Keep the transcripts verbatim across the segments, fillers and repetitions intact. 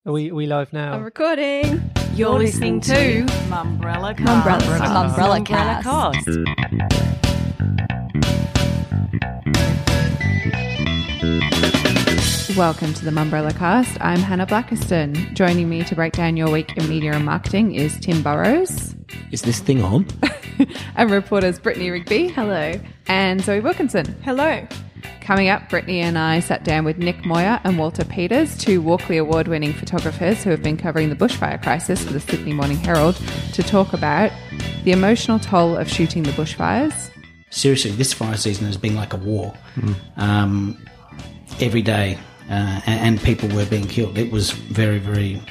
Are we, are we live now? I'm recording. You're listening to Mumbrella Cast. Mumbrella Cast. Cast. Welcome to the Mumbrella Cast. I'm Hannah Blackiston. Joining me to break down your week in media and marketing is Tim Burrows. Is this thing on? And reporters Brittany Rigby. Hello. And Zoe Wilkinson. Hello. Coming up, Brittany and I sat down with Nick Moyer and Walter Peters, two Walkley Award-winning photographers who have been covering the bushfire crisis for the Sydney Morning Herald, to talk about the emotional toll of shooting the bushfires. Seriously, this fire season has been like a war. Mm. Um, every day, uh, and, and people were being killed. It was very, very...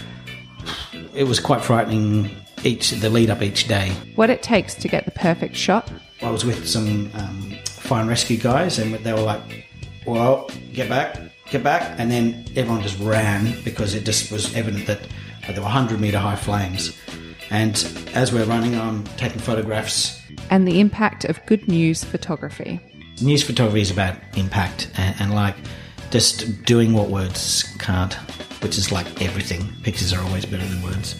It was quite frightening, each the lead up each day. What it takes to get the perfect shot. I was with some um, fire and rescue guys, and they were like, well, get back, get back. And then everyone just ran because it just was evident that uh, there were one hundred metre high flames. And as we're running, I'm taking photographs. And the impact of good news photography. News photography is about impact and, and like just doing what words can't, which is like everything. Pictures are always better than words.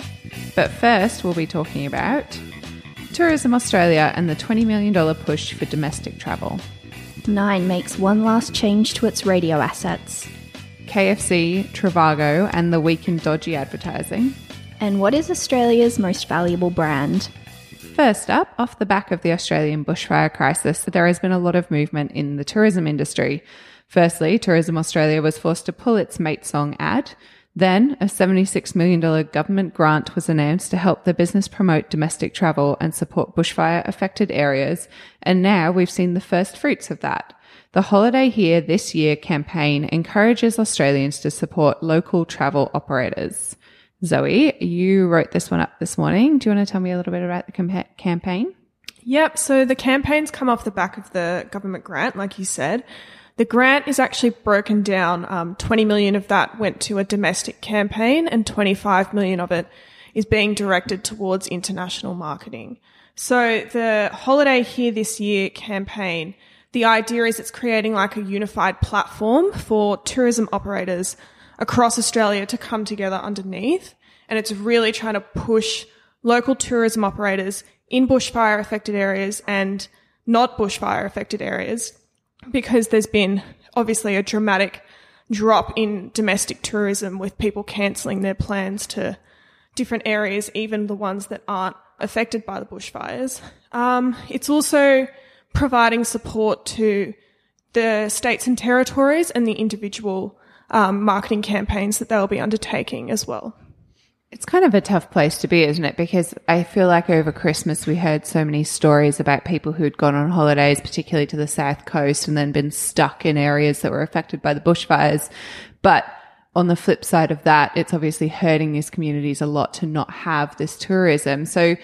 But first, we'll be talking about Tourism Australia and the twenty million dollars push for domestic travel. Nine makes one last change to its radio assets. K F C, Trivago, and the week in dodgy advertising. And what is Australia's most valuable brand? First up, off the back of the Australian bushfire crisis, there has been a lot of movement in the tourism industry. Firstly, Tourism Australia was forced to pull its Mate Song ad. Then, a seventy-six million dollars government grant was announced to help the business promote domestic travel and support bushfire-affected areas, and now we've seen the first fruits of that. The Holiday Here This Year campaign encourages Australians to support local travel operators. Zoe, you wrote this one up this morning. Do you want to tell me a little bit about the com- campaign? Yep, so the campaign's come off the back of the government grant, like you said. The grant is actually broken down. Um, twenty million dollars of that went to a domestic campaign and twenty-five million dollars of it is being directed towards international marketing. So the Holiday Here This Year campaign, the idea is it's creating like a unified platform for tourism operators across Australia to come together underneath. And it's really trying to push local tourism operators in bushfire affected areas and not bushfire affected areas, because there's been obviously a dramatic drop in domestic tourism with people cancelling their plans to different areas, even the ones that aren't affected by the bushfires. Um, it's also providing support to the states and territories and the individual um, marketing campaigns that they'll be undertaking as well. It's kind of a tough place to be, isn't it? Because I feel like over Christmas we heard so many stories about people who had gone on holidays, particularly to the south coast, and then been stuck in areas that were affected by the bushfires. But on the flip side of that, it's obviously hurting these communities a lot to not have this tourism. So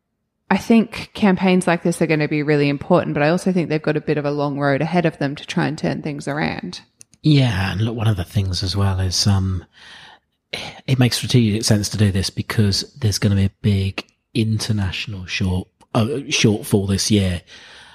I think campaigns like this are going to be really important, but I also think they've got a bit of a long road ahead of them to try and turn things around. Yeah, and look, one of the things as well is um, it makes strategic sense to do this because there's going to be a big international short uh, shortfall this year.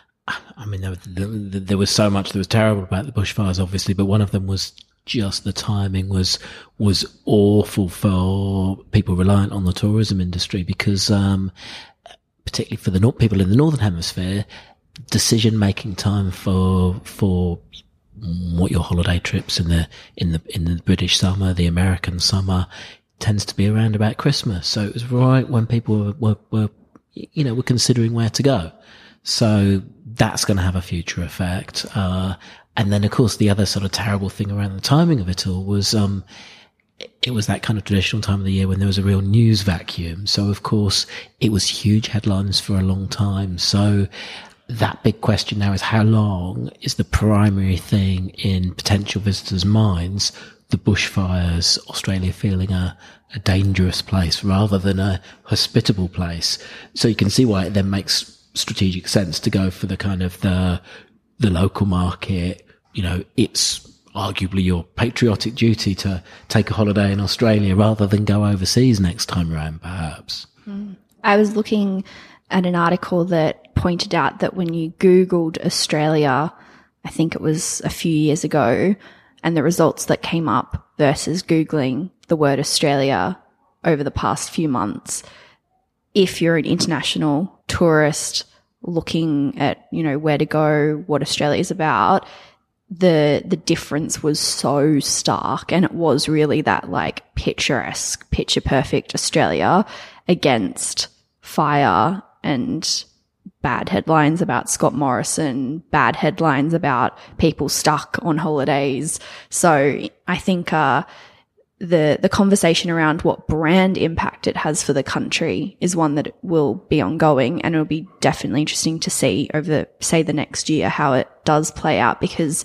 I mean, there, there, there was so much that was terrible about the bushfires, obviously, but one of them was just the timing was was awful for people reliant on the tourism industry because, um, particularly for the nor- people in the Northern Hemisphere, decision-making time for for what your holiday trips in the in the in the British summer, the American summer, tends to be around about Christmas. So it was right when people were, were, were you know, were considering where to go. So that's going to have a future effect. Uh, and then of course the other sort of terrible thing around the timing of it all was, um, it was that kind of traditional time of the year when there was a real news vacuum. So of course it was huge headlines for a long time. So that big question now is how long is the primary thing in potential visitors' minds, the bushfires, Australia feeling a, a dangerous place rather than a hospitable place. So you can see why it then makes strategic sense to go for the kind of the, the local market. You know, it's arguably your patriotic duty to take a holiday in Australia rather than go overseas next time around, perhaps. Mm. I was looking at an article that pointed out that when you Googled Australia, I think it was a few years ago, and the results that came up versus Googling the word Australia over the past few months. If you're an international tourist looking at, you know, where to go, what Australia is about, the the difference was so stark, and it was really that like picturesque, picture perfect Australia against fire and bad headlines about Scott Morrison, bad headlines about people stuck on holidays. So I think uh, the the conversation around what brand impact it has for the country is one that will be ongoing, and it'll be definitely interesting to see over, the, say, the next year how it does play out, because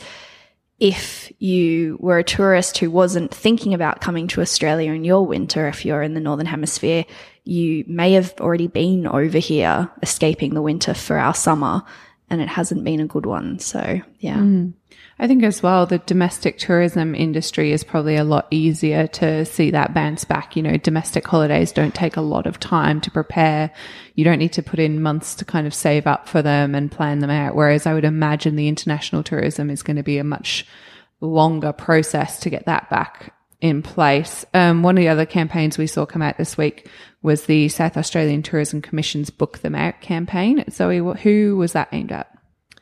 if you were a tourist who wasn't thinking about coming to Australia in your winter, if you're in the Northern Hemisphere, you may have already been over here escaping the winter for our summer, and it hasn't been a good one. So, yeah. Mm. I think as well, the domestic tourism industry is probably a lot easier to see that bounce back. You know, domestic holidays don't take a lot of time to prepare. You don't need to put in months to kind of save up for them and plan them out. Whereas I would imagine the international tourism is going to be a much longer process to get that back in place. Um, one of the other campaigns we saw come out this week was the South Australian Tourism Commission's Book Them Out campaign. Zoe, who was that aimed at?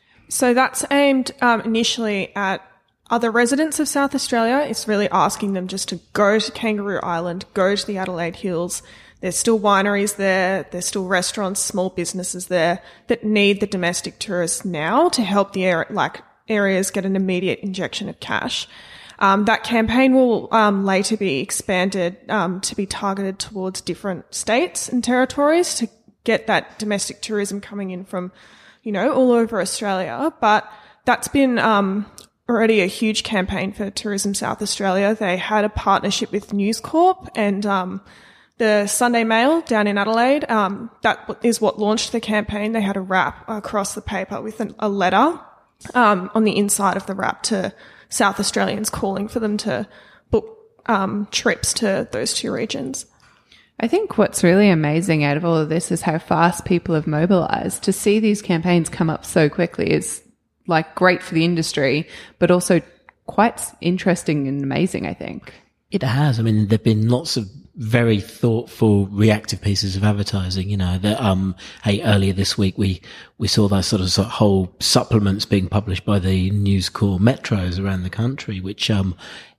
So that's aimed um, initially at other residents of South Australia. It's really asking them just to go to Kangaroo Island, go to the Adelaide Hills. There's still wineries there. There's still restaurants, small businesses there that need the domestic tourists now to help the area, like areas get an immediate injection of cash. Um, that campaign will um, later be expanded um, to be targeted towards different states and territories to get that domestic tourism coming in from, you know, all over Australia. But that's been um, already a huge campaign for Tourism South Australia. They had a partnership with News Corp and um, the Sunday Mail down in Adelaide. Um, that is what launched the campaign. They had a wrap across the paper with an, a letter um, on the inside of the wrap to South Australians calling for them to book um, trips to those two regions. I think what's really amazing out of all of this is how fast people have mobilized. To see these campaigns come up so quickly is like great for the industry, but also quite interesting and amazing, I think. It has. I mean, there've been lots of very thoughtful, reactive pieces of advertising. You know, that um, hey, earlier this week we we saw those sort of, sort of whole supplements being published by the News Corp metros around the country, which um,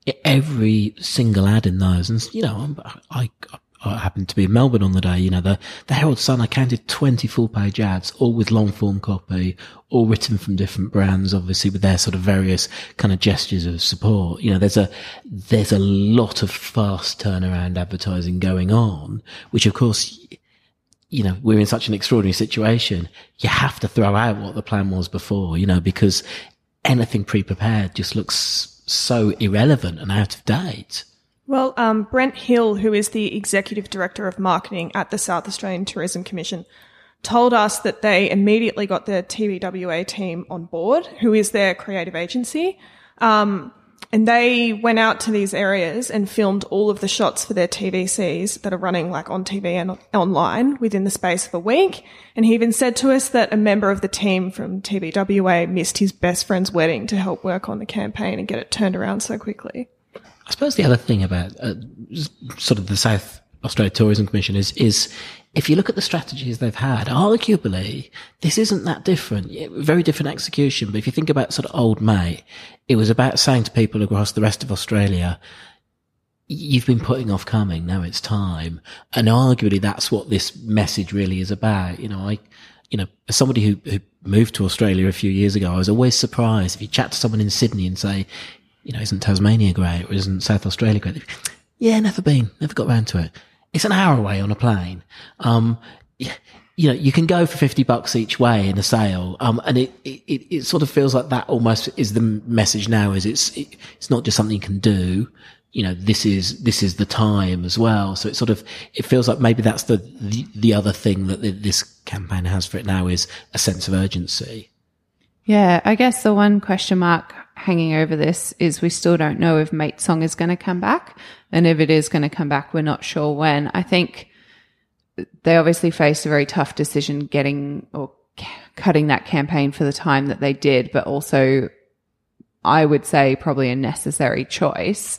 every single ad in those, and you know, I. I I happened to be in Melbourne on the day, you know, the, the Herald Sun, I counted twenty full page ads, all with long form copy, all written from different brands, obviously with their sort of various kind of gestures of support. You know, there's a, there's a lot of fast turnaround advertising going on, which of course, you know, we're in such an extraordinary situation. You have to throw out what the plan was before, you know, because anything pre-prepared just looks so irrelevant and out of date. Well, um, Brent Hill, who is the Executive Director of Marketing at the South Australian Tourism Commission, told us that they immediately got their T B W A team on board, who is their creative agency, um, and they went out to these areas and filmed all of the shots for their T V Cs that are running like on T V and online within the space of a week. And he even said to us that a member of the team from T B W A missed his best friend's wedding to help work on the campaign and get it turned around so quickly. I suppose the other thing about uh, sort of the South Australia Tourism Commission is, is if you look at the strategies they've had, arguably this isn't that different. Very different execution. But if you think about sort of Old Mate, it was about saying to people across the rest of Australia, you've been putting off coming, now it's time. And arguably that's what this message really is about. You know, I, you know, as somebody who, who moved to Australia a few years ago, I was always surprised if you chat to someone in Sydney and say, you know, isn't Tasmania great or isn't South Australia great? Yeah, never been, never got round to it. It's an hour away on a plane. Um, you know, you can go for fifty bucks each way in a sale. Um, and it, it, it sort of feels like that almost is the message now, is it's, it, it's not just something you can do. You know, this is, this is the time as well. So it sort of, it feels like maybe that's the, the, the other thing that this campaign has for it now is a sense of urgency. Yeah, I guess the one question mark hanging over this is we still don't know if Mate Song is going to come back. And if it is going to come back, we're not sure when. I think they obviously faced a very tough decision getting or c- cutting that campaign for the time that they did, but also I would say probably a necessary choice.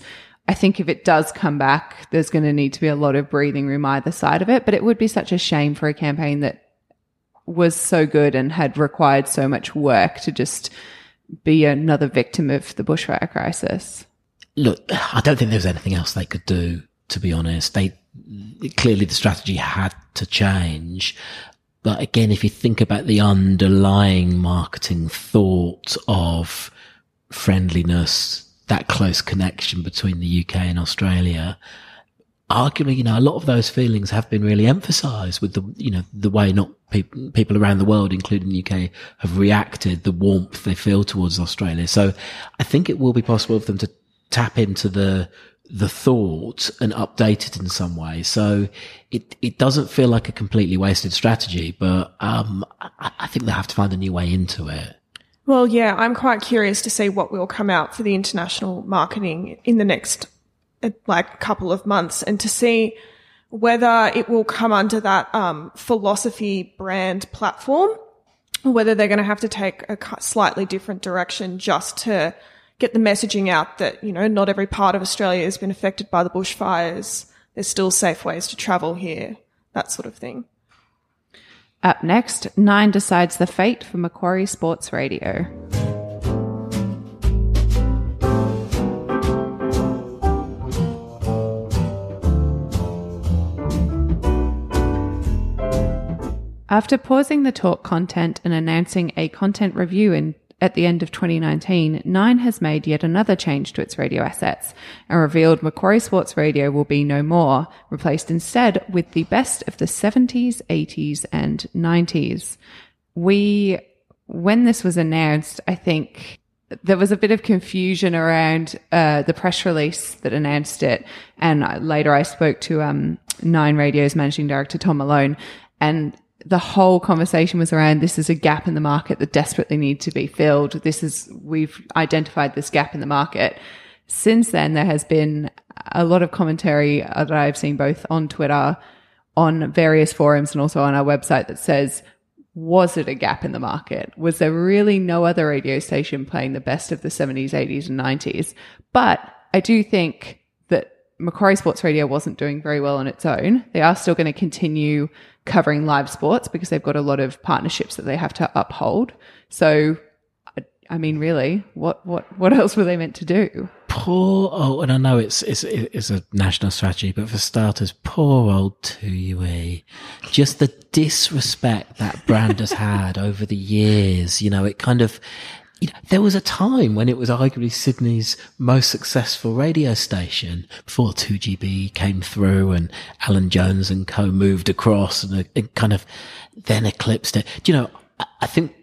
I think if it does come back, there's going to need to be a lot of breathing room either side of it. But it would be such a shame for a campaign that was so good and had required so much work to just be another victim of the bushfire crisis. Look, I don't think there was anything else they could do, to be honest. They clearly the strategy had to change. But again, if you think about the underlying marketing thought of friendliness, that close connection between the U K and Australia, arguably, you know, a lot of those feelings have been really emphasized with the, you know, the way not people, people around the world, including the U K, have reacted, the warmth they feel towards Australia. So I think it will be possible for them to tap into the, the thought and update it in some way. So it, it doesn't feel like a completely wasted strategy, but, um, I, I think they have to find a new way into it. Well, yeah, I'm quite curious to see what will come out for the international marketing in the next, uh, like, couple of months, and to see whether it will come under that, um, philosophy brand platform, or whether they're going to have to take a slightly different direction just to get the messaging out that, you know, not every part of Australia has been affected by the bushfires. There's still safe ways to travel here, that sort of thing. Up next, Nine decides the fate for Macquarie Sports Radio. After pausing the talk content and announcing a content review in at the end of twenty nineteen, Nine has made yet another change to its radio assets and revealed Macquarie Sports Radio will be no more, replaced instead with the best of the seventies, eighties and nineties. We, when this was announced, I think there was a bit of confusion around uh, the press release that announced it. And later I spoke to um, Nine Radio's managing director, Tom Malone, and the whole conversation was around this is a gap in the market that desperately needs to be filled. This is, we've identified this gap in the market. Since then, there has been a lot of commentary that I've seen both on Twitter, on various forums, and also on our website that says, was it a gap in the market? Was there really no other radio station playing the best of the seventies, eighties and nineties? But I do think that Macquarie Sports Radio wasn't doing very well on its own. They are still going to continue covering live sports because they've got a lot of partnerships that they have to uphold. So, I mean, really, what, what, what else were they meant to do? Poor, oh, and I know it's, it's, it's a national strategy, but for starters, poor old two U E. Just the disrespect that brand has had over the years. You know, it kind of, you know, there was a time when it was arguably Sydney's most successful radio station before two G B came through and Alan Jones and co moved across, and it kind of then eclipsed it. Do you know, I think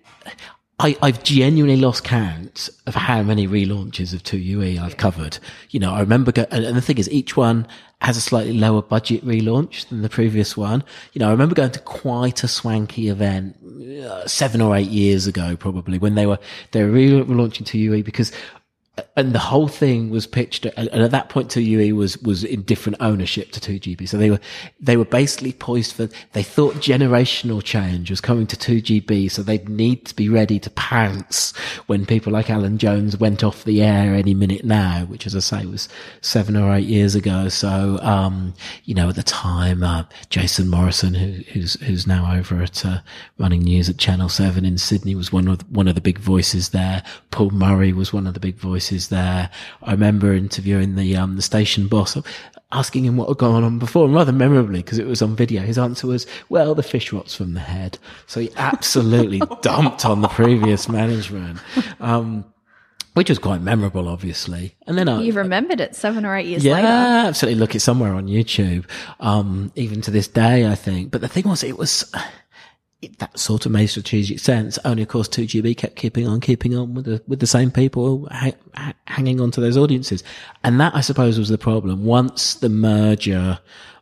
I, I've genuinely lost count of how many relaunches of two U E I've covered. You know, I remember, go, and the thing is, each one has a slightly lower budget relaunch than the previous one. You know, I remember going to quite a swanky event uh, seven or eight years ago, probably, when they were, they were relaunching two U E because, and the whole thing was pitched, and at that point, two U E was, was in different ownership to two G B. So they were, they were basically poised for, they thought generational change was coming to two G B. So they'd need to be ready to pounce when people like Alan Jones went off the air any minute now, which, as I say, was seven or eight years ago. So, um, you know, at the time, uh, Jason Morrison, who, who's, who's now over at, uh, running news at Channel seven in Sydney, was one of, one of the big voices there. Paul Murray was one of the big voices there. I remember interviewing the um the station boss, asking him what had gone on before, and rather memorably, because it was on video, his answer was, well, the fish rots from the head. So he absolutely dumped on the previous management, um which was quite memorable, obviously. And then I, You've remembered it seven or eight years yeah, later. Yeah, absolutely. Look, it's somewhere on YouTube, um even to this day, I think. But the thing was, it was It, that sort of made strategic sense. Only, of course, two G B kept keeping on, keeping on with the, with the same people ha- ha- hanging on to those audiences. And that, I suppose, was the problem. Once the merger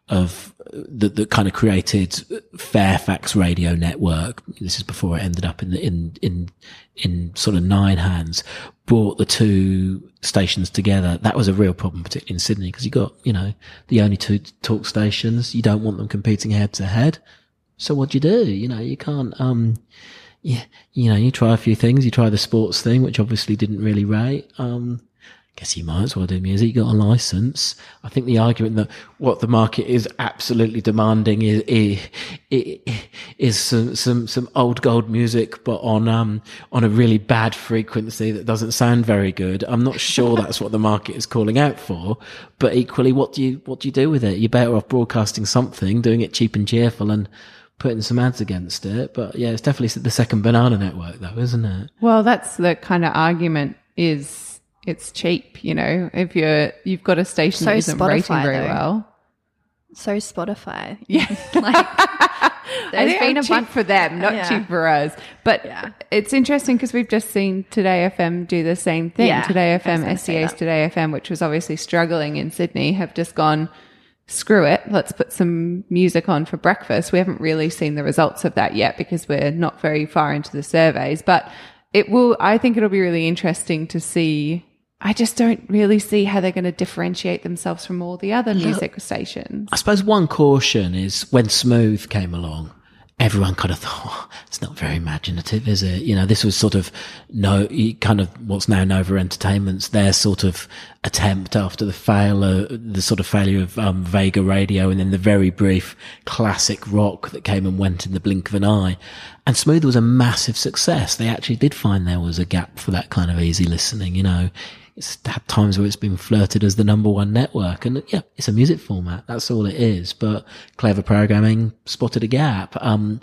of the, the kind of created Fairfax Radio Network, this is before it ended up in the, in, in, in sort of Nine hands, brought the two stations together. That was a real problem, particularly in Sydney, because you got, you know, the only two talk stations. You don't want them competing head to head. So what do you do? You know, you can't, um, yeah, you know, you try a few things. You try the sports thing, which obviously didn't really rate. Um, guess you might as well do music. You got a license. I think the argument that what the market is absolutely demanding is is, is some, some some old gold music, but on um on a really bad frequency that doesn't sound very good. I'm not sure that's what the market is calling out for. But equally, what do you what do you do with it? You're better off broadcasting something, doing it cheap and cheerful, and putting some ads against it. But yeah, it's definitely the second banana network, though, isn't it? Well, that's the kind of argument is. It's cheap, you know, if you're, you've got a station So that isn't Spotify, rating very though. well. So Spotify. Yeah. Like, I there's think been I'm a cheap bunch for them, not Yeah. cheap for us. But Yeah. it's interesting because we've just seen Today F M do the same thing. Yeah, Today I was F M, gonna S C say A's that. Today F M, which was obviously struggling in Sydney, have just gone, screw it, let's put some music on for breakfast. We haven't really seen the results of that yet because we're not very far into the surveys. But it will, I think it'll be really interesting to see. I just don't really see how they're going to differentiate themselves from all the other music stations. I suppose one caution is when Smooth came along, everyone kind of thought, oh, it's not very imaginative, is it? You know, this was sort of no, kind of what's now Nova Entertainment's, their sort of attempt after the fail, uh, the sort of failure of um, Vega Radio, and then the very brief classic rock that came and went in the blink of an eye. And Smooth was a massive success. They actually did find there was a gap for that kind of easy listening, you know. It's had times where it's been flirted as the number one network, and yeah, it's a music format. That's all it is. But clever programming spotted a gap. Um,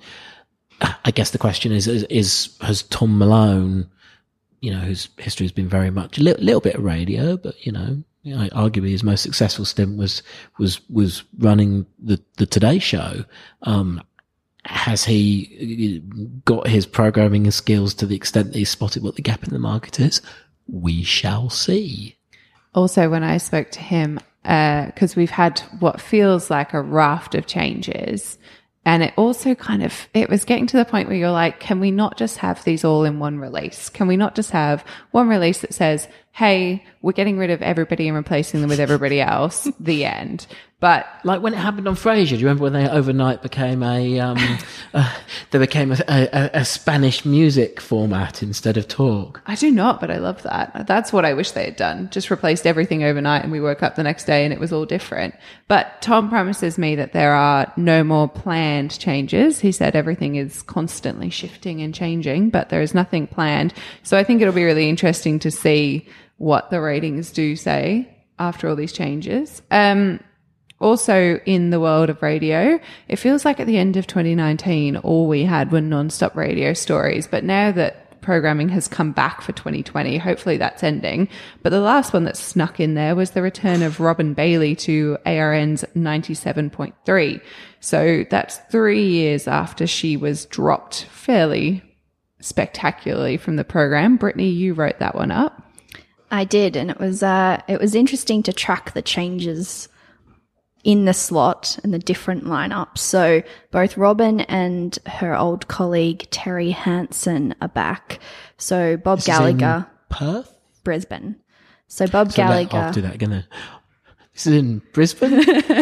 I guess the question is, is, is has Tom Malone, you know, whose history has been very much a little, little bit of radio, but you know, you know, arguably his most successful stint was was was running the the Today Show. Um, has he got his programming skills to the extent that he spotted what the gap in the market is? We shall see. Also, when I spoke to him, because uh, we've had what feels like a raft of changes, and it also kind of, it was getting to the point where you're like, can we not just have these all in one release? Can we not just have one release that says, hey, we're getting rid of everybody and replacing them with everybody else, the end. But like when it happened on Frasier, do you remember when they overnight became a, um, uh, they became a, a, a Spanish music format instead of talk? I do not, but I love that. That's what I wish they had done. Just replaced everything overnight and we woke up the next day and it was all different. But Tom promises me that there are no more planned changes. He said everything is constantly shifting and changing, but there is nothing planned. So I think it'll be really interesting to see what the ratings do say after all these changes. Um, Also, in the world of radio, it feels like at the end of twenty nineteen, all we had were non-stop radio stories. But now that programming has come back for twenty twenty, hopefully that's ending. But the last one that snuck in there was the return of Robin Bailey to A R N's ninety-seven point three. So that's three years after she was dropped fairly spectacularly from the program. Brittany, you wrote that one up. I did, and it was uh, it was interesting to track the changes in the slot and the different lineups. So both Robin and her old colleague Terry Hansen are back. So Bob This Gallagher, is in Perth, Brisbane. So Bob so let- Gallagher, I'll do that again. This is in Brisbane.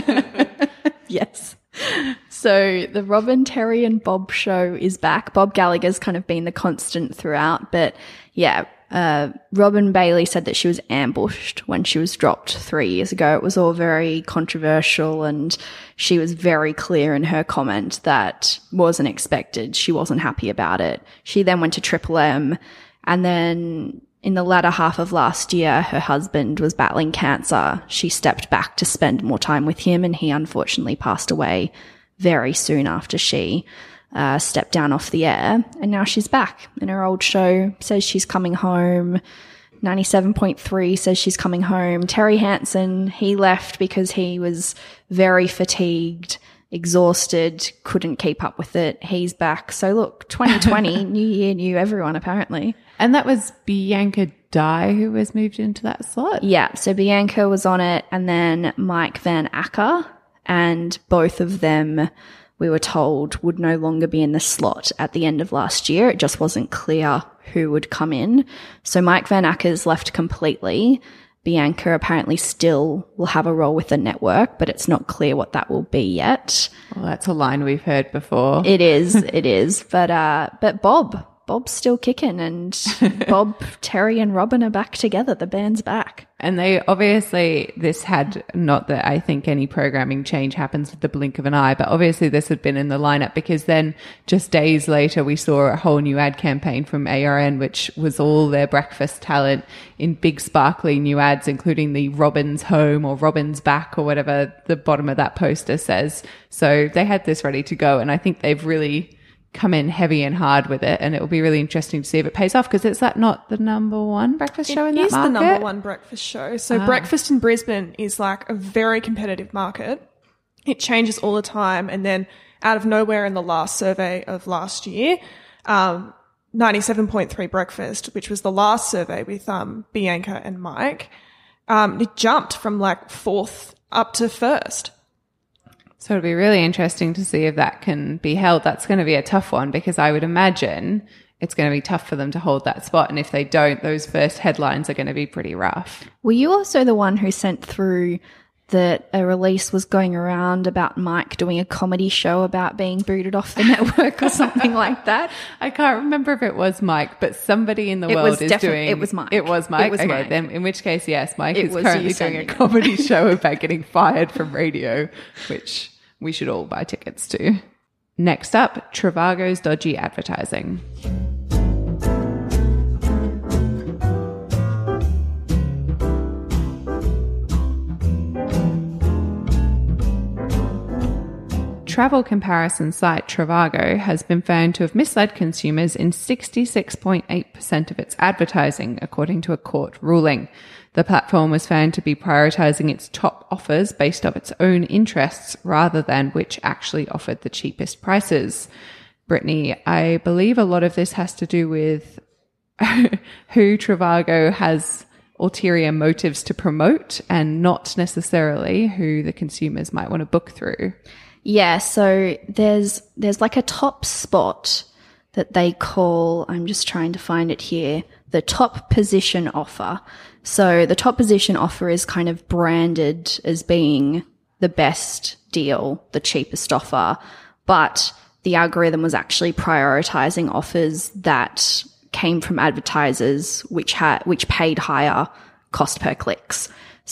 yes. So the Robin, Terry and Bob show is back. Bob Gallagher's kind of been the constant throughout, but yeah, uh, Robin Bailey said that she was ambushed when she was dropped three years ago. It was all very controversial, and she was very clear in her comment that wasn't expected. She wasn't happy about it. She then went to Triple M, and then in the latter half of last year, her husband was battling cancer. She stepped back to spend more time with him, and he unfortunately passed away very soon after she uh, stepped down off the air. And now she's back, and her old show says she's coming home. ninety-seven point three says she's coming home. Terry Hansen, he left because he was very fatigued, exhausted, couldn't keep up with it. He's back. So look, twenty twenty, new year, new everyone apparently. And that was Bianca Dye who was moved into that slot. Yeah, so Bianca was on it, and then Mike Van Acker, and both of them, we were told, would no longer be in the slot at the end of last year. It just wasn't clear who would come in. So Mike Van Acker's left completely. Bianca apparently still will have a role with the network, but it's not clear what that will be yet. Well, that's a line we've heard before. It is, it is. But uh, but Bob, Bob's still kicking, and Bob, Terry and Robin are back together. The band's back. And they obviously, this had, not that I think any programming change happens with the blink of an eye, but obviously this had been in the lineup, because then just days later we saw a whole new ad campaign from A R N, which was all their breakfast talent in big sparkly new ads, including the Robin's home or Robin's back or whatever the bottom of that poster says. So they had this ready to go, and I think they've really come in heavy and hard with it, and it will be really interesting to see if it pays off, because it's that not the number one breakfast show in that market? It is the number one breakfast show. So ah. breakfast in Brisbane is like a very competitive market. It changes all the time, and then out of nowhere in the last survey of last year, um, ninety-seven point three breakfast, which was the last survey with um, Bianca and Mike, um, it jumped from like fourth up to first. So it'll be really interesting to see if that can be held. That's going to be a tough one, because I would imagine it's going to be tough for them to hold that spot. And if they don't, those first headlines are going to be pretty rough. Were you also the one who sent through that a release was going around about Mike doing a comedy show about being booted off the network or something like that? I can't remember if it was Mike, but somebody in the it world was is defi- doing... It was Mike. It was Mike? It was okay, Mike. Then in which case, yes, Mike it is currently doing a comedy show about getting fired from radio, which we should all buy tickets to. Next up, Trivago's dodgy advertising. Travel comparison site Trivago has been found to have misled consumers in sixty-six point eight percent of its advertising, according to a court ruling. The platform was found to be prioritizing its top offers based on its own interests rather than which actually offered the cheapest prices. Brittany, I believe a lot of this has to do with who Trivago has ulterior motives to promote, and not necessarily who the consumers might want to book through. Yeah, so there's there's like a top spot that they call, I'm just trying to find it here, the top position offer. So the top position offer is kind of branded as being the best deal, the cheapest offer, but the algorithm was actually prioritizing offers that came from advertisers which had which paid higher cost per clicks.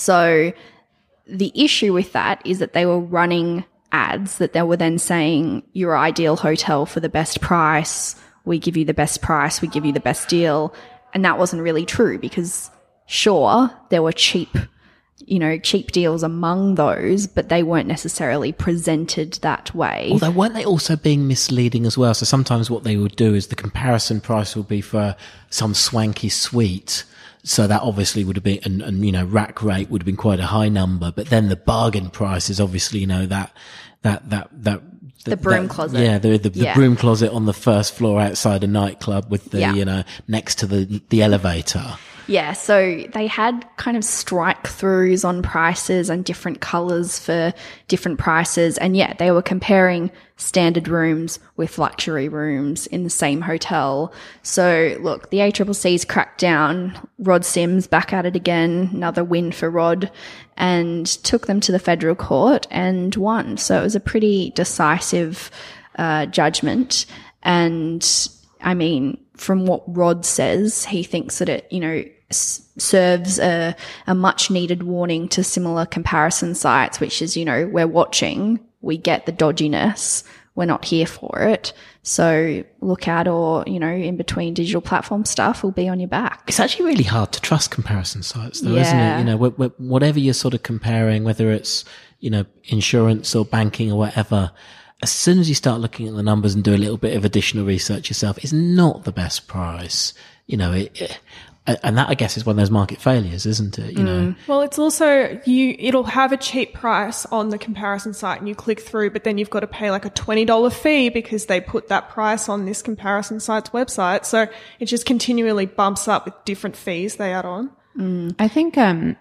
So the issue with that is that they were running ads that they were then saying your ideal hotel for the best price, we give you the best price, we give you the best deal. And that wasn't really true, because sure, there were cheap, you know, cheap deals among those, but they weren't necessarily presented that way. Although weren't they also being misleading as well? So sometimes what they would do is the comparison price would be for some swanky suite. So that obviously would have been, and, and, you know, rack rate would have been quite a high number. But then the bargain price is obviously, you know, that, that, that, that, the broom that, closet. Yeah, the, the, the yeah. broom closet on the first floor outside a nightclub with the, yeah. you know, next to the, the elevator. Yeah, so they had kind of strike throughs on prices and different colours for different prices. And yeah, they were comparing standard rooms with luxury rooms in the same hotel. So look, the A C C C's cracked down. Rod Sims back at it again, another win for Rod, and took them to the federal court and won. So it was a pretty decisive uh, judgment. And I mean, from what Rod says, he thinks that it, you know, s- serves a, a much needed warning to similar comparison sites, which is, you know, we're watching, we get the dodginess, we're not here for it. So look out, or, you know, in between digital platform stuff will be on your back. It's actually really hard to trust comparison sites though, Yeah. isn't it? You know, wh- wh- whatever you're sort of comparing, whether it's, you know, insurance or banking or whatever, as soon as you start looking at the numbers and do a little bit of additional research yourself, it's not the best price. You know, it, it, and that, I guess, is one of those market failures, isn't it? You know, Well, it's also, you, it'll have a cheap price on the comparison site and you click through, but then you've got to pay like a twenty dollars fee because they put that price on this comparison site's website. So it just continually bumps up with different fees they add on. I think um,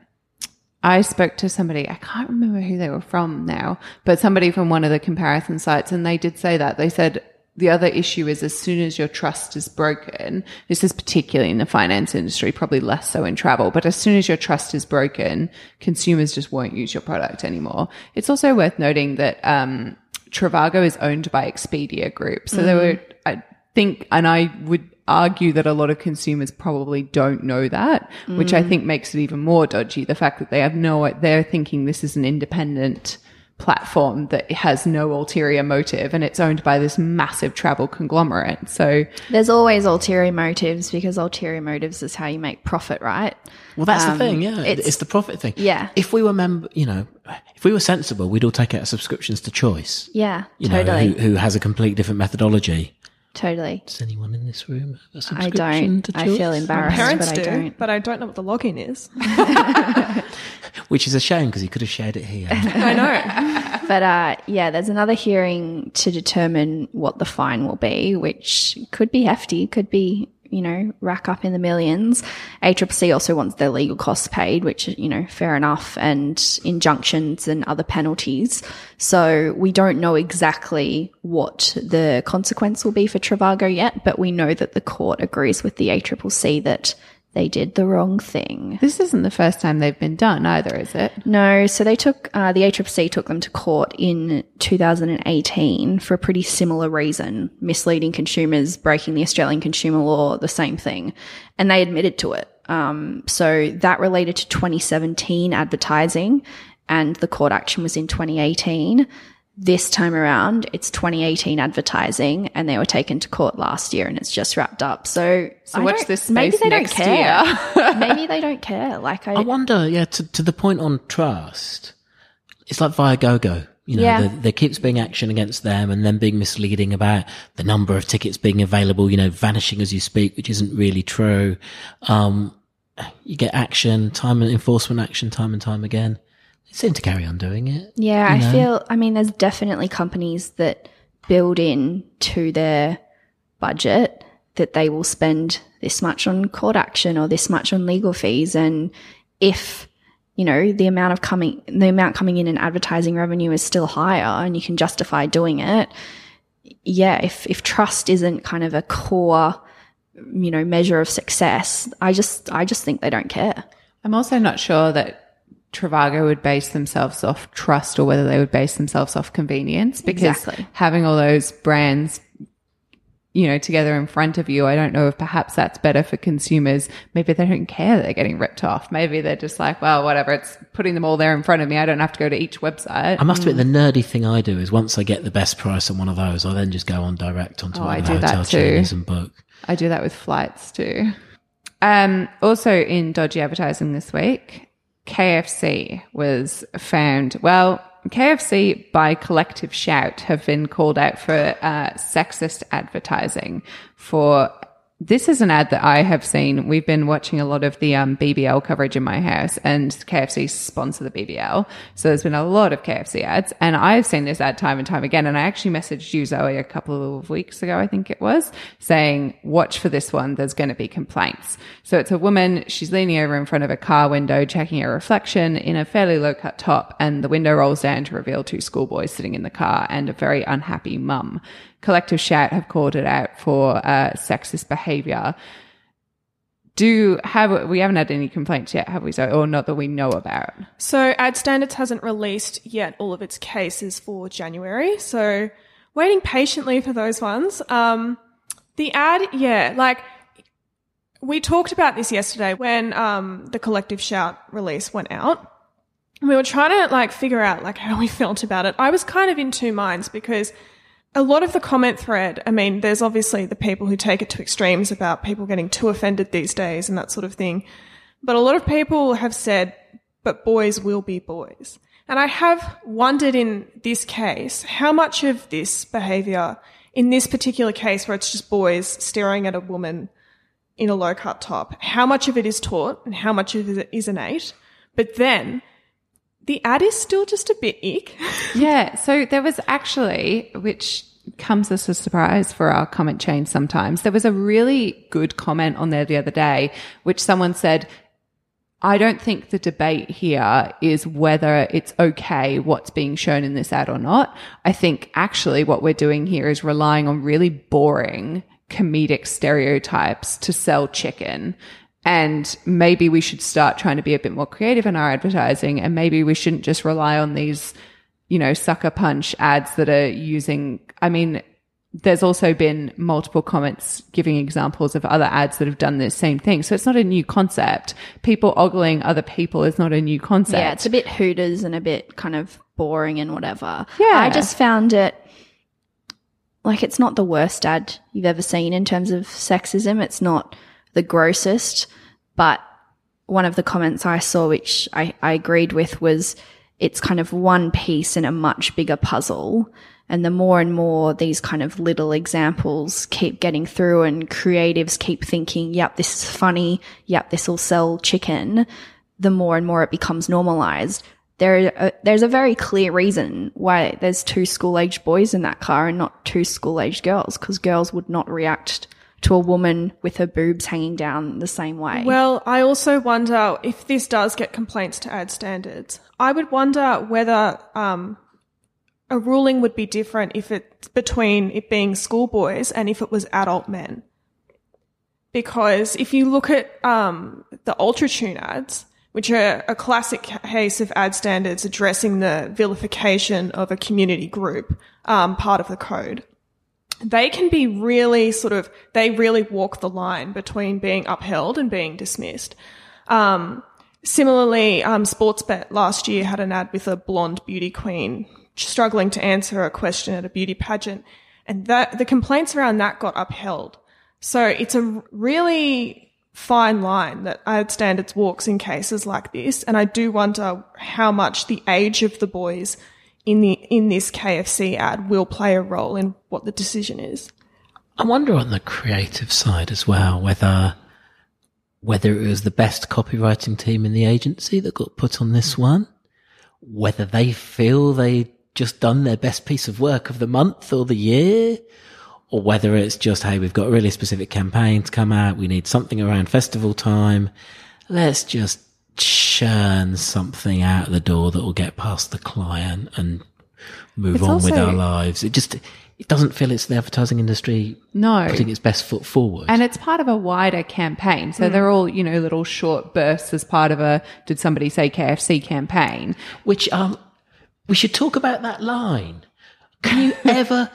I spoke to somebody, I can't remember who they were from now, but somebody from one of the comparison sites, and they did say that. They said the other issue is as soon as your trust is broken, this is particularly in the finance industry, probably less so in travel, but as soon as your trust is broken, consumers just won't use your product anymore. It's also worth noting that um, Trivago is owned by Expedia Group. So mm. there were, I think, and I would argue that a lot of consumers probably don't know that, mm. which I think makes it even more dodgy. The fact that they have no, they're thinking this is an independent platform that has no ulterior motive and it's owned by this massive travel conglomerate. So there's always ulterior motives because ulterior motives is how you make profit, right? Well, that's Um, the thing, yeah. it's- It's, the profit thing. Yeah. If we were member, you know, if we were sensible, we'd all take out subscriptions to Choice. Yeah, You know, totally. who, who has a completely different methodology. Totally. Does anyone in this room have a I subscription don't. to I Choice? feel My embarrassed, parents but do, I don't. but I don't know what the login is. Which is a shame because you could have shared it here. I know. But uh, yeah, there's another hearing to determine what the fine will be, which could be hefty, could be, you know, rack up in the millions. A C C C also wants their legal costs paid, which, you know, fair enough, and injunctions and other penalties. So we don't know exactly what the consequence will be for Trivago yet, but we know that the court agrees with the A C C C that they did the wrong thing. this isn't the first time they've been done either, is it? No, so they took, uh, the A C C C took them to court in two thousand eighteen for a pretty similar reason, misleading consumers, breaking the Australian consumer law, the same thing. And they admitted to it. Um, so that related to twenty seventeen advertising and the court action was in twenty eighteen. This time around, it's twenty eighteen advertising and they were taken to court last year and it's just wrapped up. So, So I watch don't- this space maybe they next don't care. year. Maybe they don't care. Like I, I wonder, yeah, to, to the point on trust, it's like Viagogo. You know, Yeah. there, there keeps being action against them and then being misleading about the number of tickets being available, you know, vanishing as you speak, which isn't really true. Um, you get action, time and enforcement action, time and time again. They seem to carry on doing it. Yeah, you know? I feel, I mean, there's definitely companies that build in to their budget that they will spend this much on court action or this much on legal fees. And if, you know, the amount of coming, the amount coming in in advertising revenue is still higher and you can justify doing it. Yeah. If, if trust isn't kind of a core, you know, measure of success, I just, I just think they don't care. I'm also not sure that Trivago would base themselves off trust or whether they would base themselves off convenience, because Exactly. having all those brands, you know, together in front of you, I don't know if perhaps that's better for consumers. Maybe they don't care they're getting ripped off. Maybe they're just like, well, whatever, it's putting them all there in front of me. I don't have to go to each website. I must admit, the nerdy thing I do is once I get the best price on one of those, I then just go on direct onto Oh, one I of the do that hotel too. chains and book. I do that with flights too. Um, also in dodgy advertising this week, K F C was found, well, K F C by Collective Shout have been called out for uh, sexist advertising for, this is an ad that I have seen. We've been watching a lot of the um, B B L coverage in my house and K F C sponsor the B B L. So there's been a lot of K F C ads and I've seen this ad time and time again. And I actually messaged you, Zoe, a couple of weeks ago, I think it was, saying, watch for this one. There's going to be complaints. So it's a woman. She's leaning over in front of a car window, checking her reflection in a fairly low cut top. And the window rolls down to reveal two schoolboys sitting in the car and a very unhappy mum. Collective Shout have called it out for uh, sexist behaviour. Do have we haven't had any complaints yet, have we? So, or not that we know about. So Ad Standards hasn't released yet all of its cases for January. So waiting patiently for those ones. Um, the ad, yeah, like we talked about this yesterday when um, the Collective Shout release went out. We were trying to like figure out like how we felt about it. I was kind of in two minds because a lot of the comment thread, I mean, there's obviously the people who take it to extremes about people getting too offended these days and that sort of thing. But a lot of people have said, but boys will be boys. And I have wondered in this case, how much of this behaviour, in this particular case where it's just boys staring at a woman in a low-cut top, how much of it is taught and how much of it is innate. But then the ad is still just a bit ick. Yeah. So there was actually, which comes as a surprise for our comment chain sometimes, there was a really good comment on there the other day, which someone said, I don't think the debate here is whether it's okay what's being shown in this ad or not. I think actually what we're doing here is relying on really boring comedic stereotypes to sell chicken. And maybe we should start trying to be a bit more creative in our advertising. And maybe we shouldn't just rely on these, you know, sucker punch ads that are using, I mean, there's also been multiple comments giving examples of other ads that have done the same thing. So it's not a new concept. People ogling other people is not a new concept. Yeah, it's a bit Hooters and a bit kind of boring and whatever. Yeah. I just found it like it's not the worst ad you've ever seen in terms of sexism. It's not the grossest, but one of the comments I saw, which I, I agreed with, was it's kind of one piece in a much bigger puzzle. And the more and more these kind of little examples keep getting through and creatives keep thinking, yep, this is funny, yep, this will sell chicken, the more and more it becomes normalized. There, uh, there's a very clear reason why there's two school-aged boys in that car and not two school-aged girls, because girls would not react to a woman with her boobs hanging down the same way. Well, I also wonder if this does get complaints to ad standards. I would wonder whether um, a ruling would be different if it's between it being schoolboys and if it was adult men. Because if you look at um, the Ultratune ads, which are a classic case of ad standards addressing the vilification of a community group, um, part of the code, they can be really sort of, they really walk the line between being upheld and being dismissed. Um, similarly, um, Sportsbet last year had an ad with a blonde beauty queen struggling to answer a question at a beauty pageant, and that the complaints around that got upheld. So it's a really fine line that ad standards walks in cases like this, and I do wonder how much the age of the boys in the in this K F C ad will play a role in what the decision is. I wonder on the creative side as well, whether whether it was the best copywriting team in the agency that got put on this one, whether they feel they just done their best piece of work of the month or the year, or whether it's just, hey, we've got a really specific campaign to come out, we need something around festival time, let's just churn something out the door that will get past the client and move It's on also- with our lives. It just, it doesn't feel it's the advertising industry No. putting its best foot forward. And it's part of a wider campaign. So they're all, you know, little short bursts as part of a, did somebody say K F C campaign? Which, um, we should talk about that line. Can you ever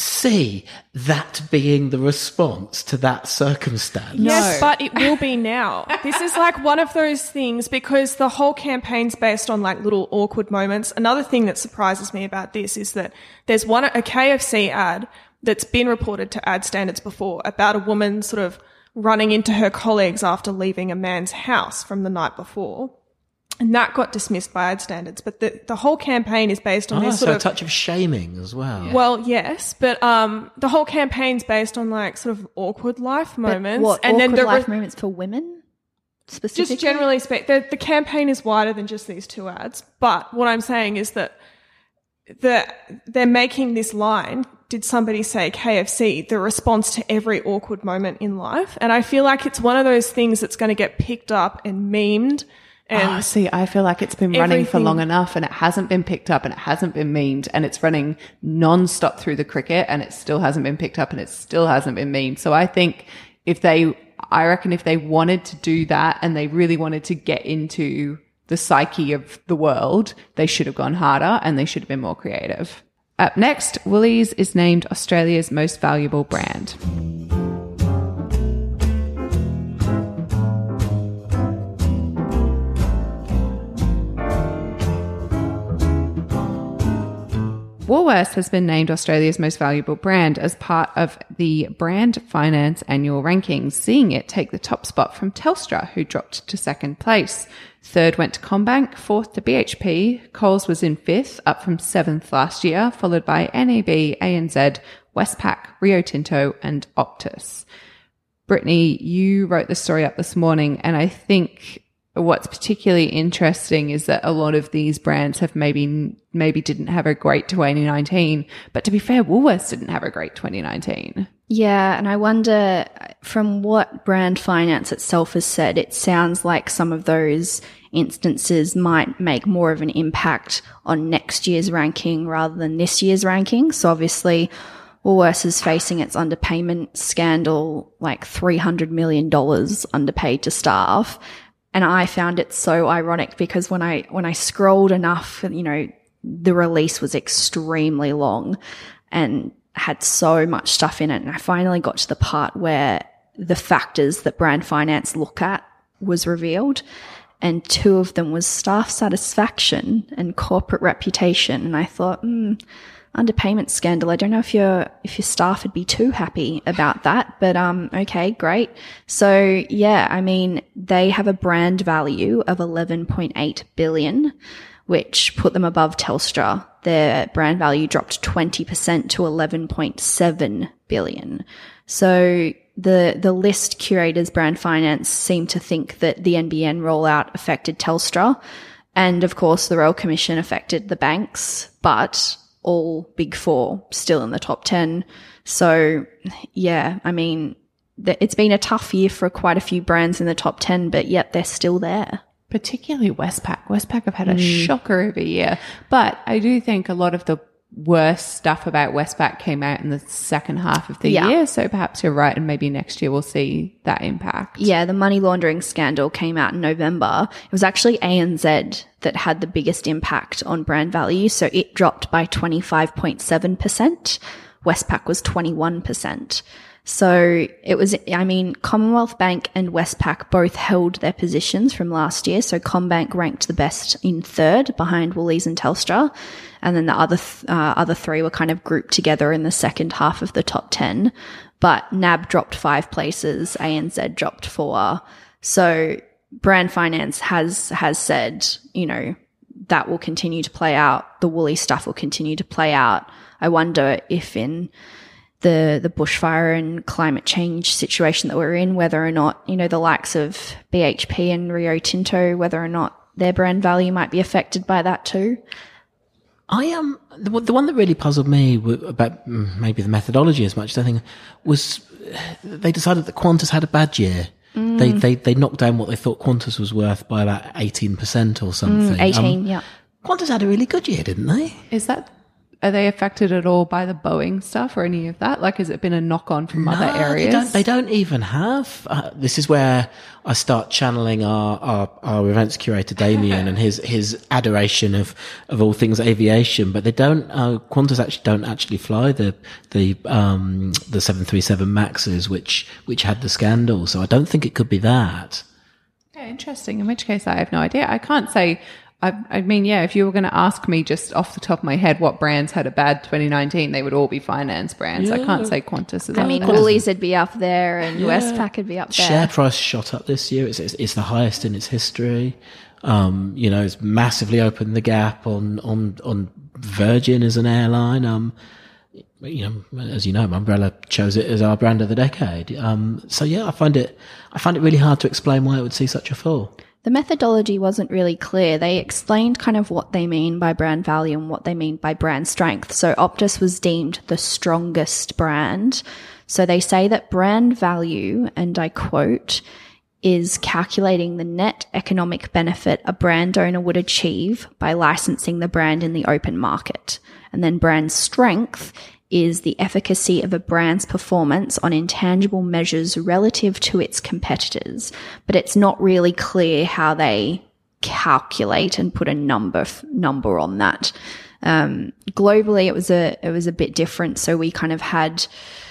see that being the response to that circumstance? Yes, but it will be now. This is like one of those things because the whole campaign's based on like little awkward moments. Another thing that surprises me about this is that there's one, a K F C ad that's been reported to ad standards before about a woman sort of running into her colleagues after leaving a man's house from the night before. And that got dismissed by ad standards. But the, the whole campaign is based on Oh, this so sort a of... touch of shaming as well. Well, yes, but um, the whole campaign's based on like sort of awkward life moments. What, and awkward then the life re- moments for women specifically? Just generally speaking, the, the campaign is wider than just these two ads. But what I'm saying is that the, they're making this line, did somebody say K F C, the response to every awkward moment in life. And I feel like it's one of those things that's going to get picked up and memed. And Oh, see, I feel like it's been running for everything- long enough and it hasn't been picked up and it hasn't been memed and it's running non-stop through the cricket and it still hasn't been picked up and it still hasn't been memed. So I think if they, I reckon if they wanted to do that and they really wanted to get into the psyche of the world, they should have gone harder and they should have been more creative. Up next, Woolies is named Australia's most valuable brand. Woolworths has been named Australia's most valuable brand as part of the Brand Finance annual rankings, seeing it take the top spot from Telstra, who dropped to second place. Third went to CommBank, fourth to B H P. Coles was in fifth, up from seventh last year, followed by N A B, A N Z, Westpac, Rio Tinto and Optus. Brittany, you wrote the story up this morning, and I think what's particularly interesting is that a lot of these brands have maybe maybe didn't have a great twenty nineteen, but to be fair, Woolworths didn't have a great twenty nineteen. Yeah, and I wonder, from what Brand Finance itself has said, it sounds like some of those instances might make more of an impact on next year's ranking rather than this year's ranking. So obviously, Woolworths is facing its underpayment scandal, like three hundred million dollars underpaid to staff. And I found it so ironic because when I, when I scrolled enough, you know, the release was extremely long and had so much stuff in it. And I finally got to the part where the factors that brand finance look at was revealed. And two of them was staff satisfaction and corporate reputation. And I thought, hmm, underpayment scandal. I don't know if your if your staff would be too happy about that, but um, okay, great. So yeah, I mean, they have a brand value of eleven point eight billion, which put them above Telstra. Their brand value dropped twenty percent to eleven point seven billion. So the the list curators, brand finance, seem to think that the N B N rollout affected Telstra, and of course the Royal Commission affected the banks, but all big four still in the top ten. So yeah, I mean, th- it's been a tough year for quite a few brands in the top ten, but yet they're still there. Particularly Westpac. Westpac have had a mm. shocker of a year. But I do think a lot of the worst stuff about Westpac came out in the second half of the yeah. year. So perhaps you're right, and maybe next year we'll see that impact. Yeah, the money laundering scandal came out in November. It was actually A N Z that had the biggest impact on brand value. So it dropped by twenty-five point seven percent. Westpac was twenty-one percent. So it was, I mean, Commonwealth Bank and Westpac both held their positions from last year. So CommBank ranked the best in third behind Woolies and Telstra. And then the other, th- uh, other three were kind of grouped together in the second half of the top ten. But N A B dropped five places, A N Z dropped four. So brand finance has, has said, you know, that will continue to play out. The Woolies stuff will continue to play out. I wonder if in the the bushfire and climate change situation that we're in, whether or not, you know, the likes of B H P and Rio Tinto, whether or not their brand value might be affected by that too. I am um, the, the one that really puzzled me about maybe the methodology as much as I think was they decided that Qantas had a bad year. Mm. They they they knocked down what they thought Qantas was worth by about eighteen percent or something. Mm, eighteen, um, yeah. Qantas had a really good year, didn't they? Is that? Are they affected at all by the Boeing stuff or any of that? Like, has it been a knock-on from no, other areas? They don't, they don't even have. Uh, this is where I start channeling our, our, our events curator, Damien, and his, his adoration of, of all things aviation. But they don't, uh, Qantas actually don't actually fly the, the, um, the seven thirty-seven Maxes, which, which had the scandal. So I don't think it could be that. Yeah, interesting. In which case I have no idea. I can't say. I, I mean, yeah, if you were going to ask me just off the top of my head what brands had a bad twenty nineteen, they would all be finance brands. Yeah. I can't say Qantas is I mean, Woolies would be up there and yeah. Westpac would be up there. Share price shot up this year. It's, it's, it's the highest in its history. Um, you know, it's massively opened the gap on, on, on Virgin as an airline. Um, you know, as you know, Umbrella chose it as our brand of the decade. Um, so yeah, I find it, I find it really hard to explain why it would see such a fall. The methodology wasn't really clear. They explained kind of what they mean by brand value and what they mean by brand strength. So Optus was deemed the strongest brand. So they say that brand value, and I quote, is calculating the net economic benefit a brand owner would achieve by licensing the brand in the open market. And then brand strength is the efficacy of a brand's performance on intangible measures relative to its competitors. But it's not really clear how they calculate and put a number number on that. Um, globally, it was a it was a bit different. So we kind of had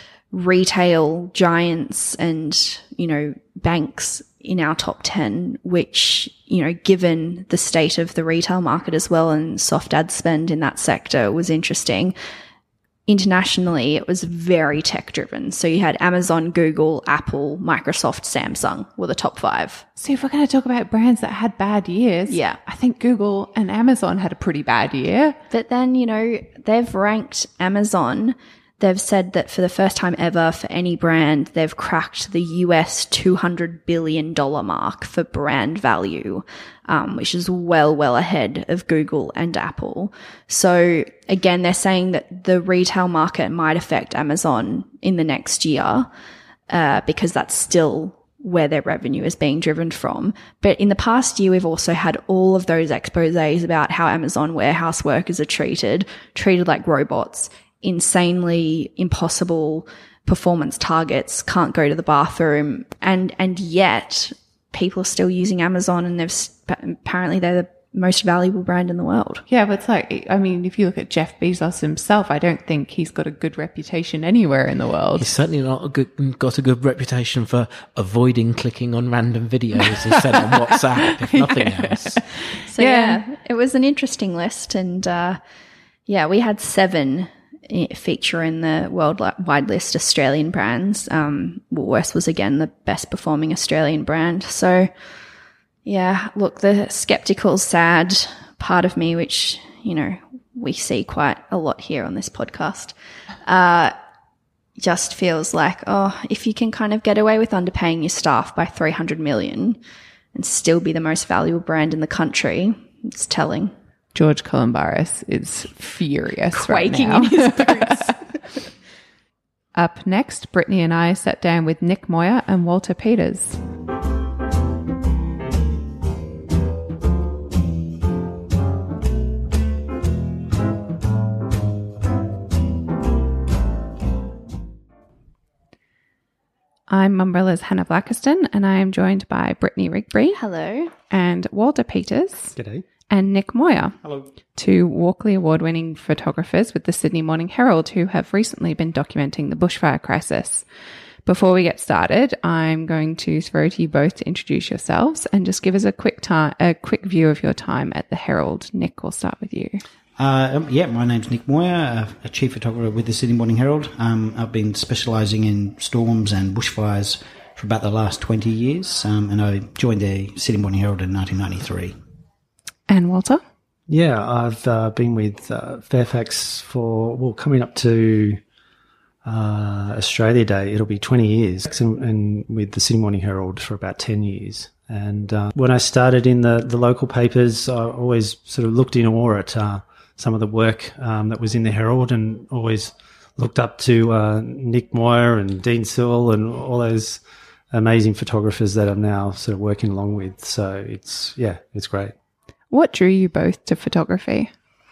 retail giants and, you know, banks in our top ten, which, you know, given the state of the retail market as well and soft ad spend in that sector was interesting. Internationally, it was very tech driven. So you had Amazon, Google, Apple, Microsoft, Samsung were the top five. So if we're going to talk about brands that had bad years, yeah, I think Google and Amazon had a pretty bad year. But then, you know, they've ranked Amazon. They've said that for the first time ever for any brand, they've cracked the U S two hundred billion dollars mark for brand value, um, which is well, well ahead of Google and Apple. So again, they're saying that the retail market might affect Amazon in the next year, uh, because that's still where their revenue is being driven from. But in the past year, we've also had all of those exposés about how Amazon warehouse workers are treated, treated like robots, insanely impossible performance targets, can't go to the bathroom, and and yet people are still using Amazon, and they've apparently they're the most valuable brand in the world. Yeah, but it's like, I mean, if you look at Jeff Bezos himself, I don't think he's got a good reputation anywhere in the world. He's certainly not a good, got a good reputation for avoiding clicking on random videos he sent on WhatsApp, if nothing Yeah. else. So Yeah. yeah. it was an interesting list, and uh, yeah, we had seven i- feature in the worldwide list Australian brands. Um, Woolworths was again the best performing Australian brand. So yeah, look, the skeptical, sad part of me, which, you know, we see quite a lot here on this podcast, uh, just feels like, oh, if you can kind of get away with underpaying your staff by three hundred million and still be the most valuable brand in the country, it's telling. George Columbaris is furious Quaking right now. in his boots. Up next, Brittany and I sat down with Nick Moyer and Walter Peters. I'm Mumbrella's Hannah Blackiston, and I am joined by Brittany Rigby Hello. and Walter Peters G'day. and Nick Moyer, Hello. two Walkley Award-winning photographers with the Sydney Morning Herald who have recently been documenting the bushfire crisis. Before we get started, I'm going to throw to you both to introduce yourselves and just give us a quick time, a quick view of your time at the Herald. Nick, we'll start with you. Uh, um, yeah, my name's Nick Moyer, a, a chief photographer with the Sydney Morning Herald. Um, I've been specialising in storms and bushfires for about the last twenty years, um, and I joined the Sydney Morning Herald in nineteen ninety-three. And Walter? Yeah, I've uh, been with uh, Fairfax for, well, coming up to uh, Australia Day, it'll be twenty years, and, and with the Sydney Morning Herald for about ten years. And uh, when I started in the, the local papers, I always sort of looked in awe at uh, some of the work um, that was in the Herald, and always looked up to uh, Nick Moyer and Dean Sewell and all those amazing photographers that I'm now sort of working along with. So it's, yeah, it's great. What drew you both to photography?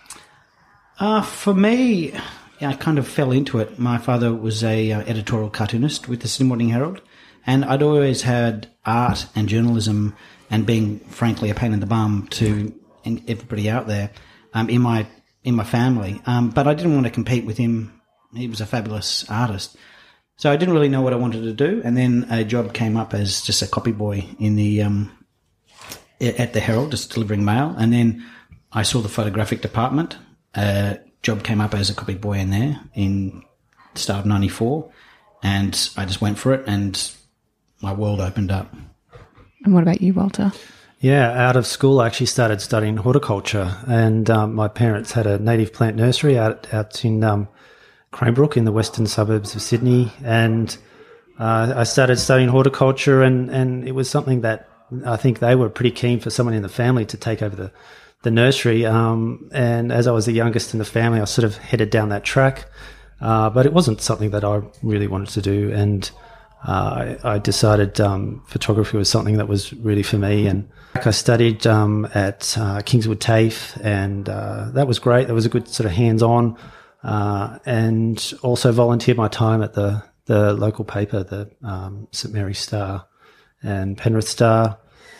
Uh, for me, yeah, I kind of fell into it. My father was a uh, editorial cartoonist with the Sydney Morning Herald, and I'd always had art and journalism and being, frankly, a pain in the bum to everybody out there um, in my in my family. Um, but I didn't want to compete with him. He was a fabulous artist. So I didn't really know what I wanted to do. And then a job came up as just a copy boy in the um, at the Herald, just delivering mail. And then I saw the photographic department. A job came up as a copy boy in there in the start of ninety-four. And I just went for it, and my world opened up. And what about you, Walter? Yeah, out of school, I actually started studying horticulture, and um, my parents had a native plant nursery out out in um, Cranebrook in the western suburbs of Sydney, and uh, I started studying horticulture, and, and it was something that I think they were pretty keen for someone in the family to take over the, the nursery. Um, and as I was the youngest in the family, I sort of headed down that track, uh, but it wasn't something that I really wanted to do, and uh, I, I decided um, photography was something that was really for me. And I studied um, at uh, Kingswood TAFE, and uh, that was great. That was a good sort of hands-on, uh, and also volunteered my time at the, the local paper, the um, St Mary's Star and Penrith Star.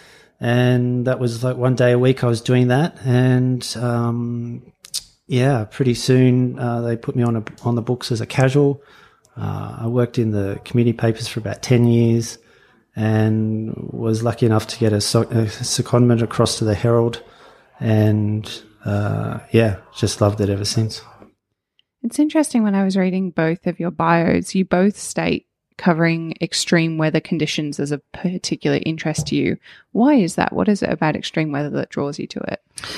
And that was like one day a week I was doing that. And um, yeah, pretty soon uh, they put me on a, on the books as a casual. Uh, I worked in the community papers for about ten years. And was lucky enough to get a, so- a secondment across to the Herald, and uh, yeah, just loved it ever since. It's interesting, when I was reading both of your bios, you both state covering extreme weather conditions as a particular interest to you. Why is that? What is it about extreme weather that draws you to it?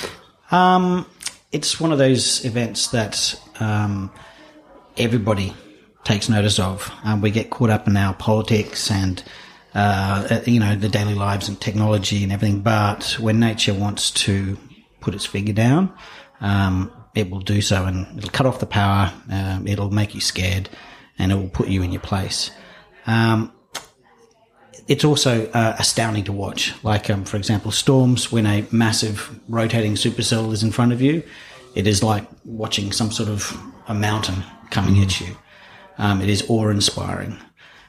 Um, it's one of those events that um, everybody takes notice of. Um, we get caught up in our politics and Uh, you know, the daily lives and technology and everything. But when nature wants to put its finger down, um, it will do so, and it'll cut off the power. Um, it'll make you scared, and it will put you in your place. Um, it's also uh, astounding to watch. Like, um, for example, storms, when a massive rotating supercell is in front of you, it is like watching some sort of a mountain coming at you. Um, it is awe-inspiring.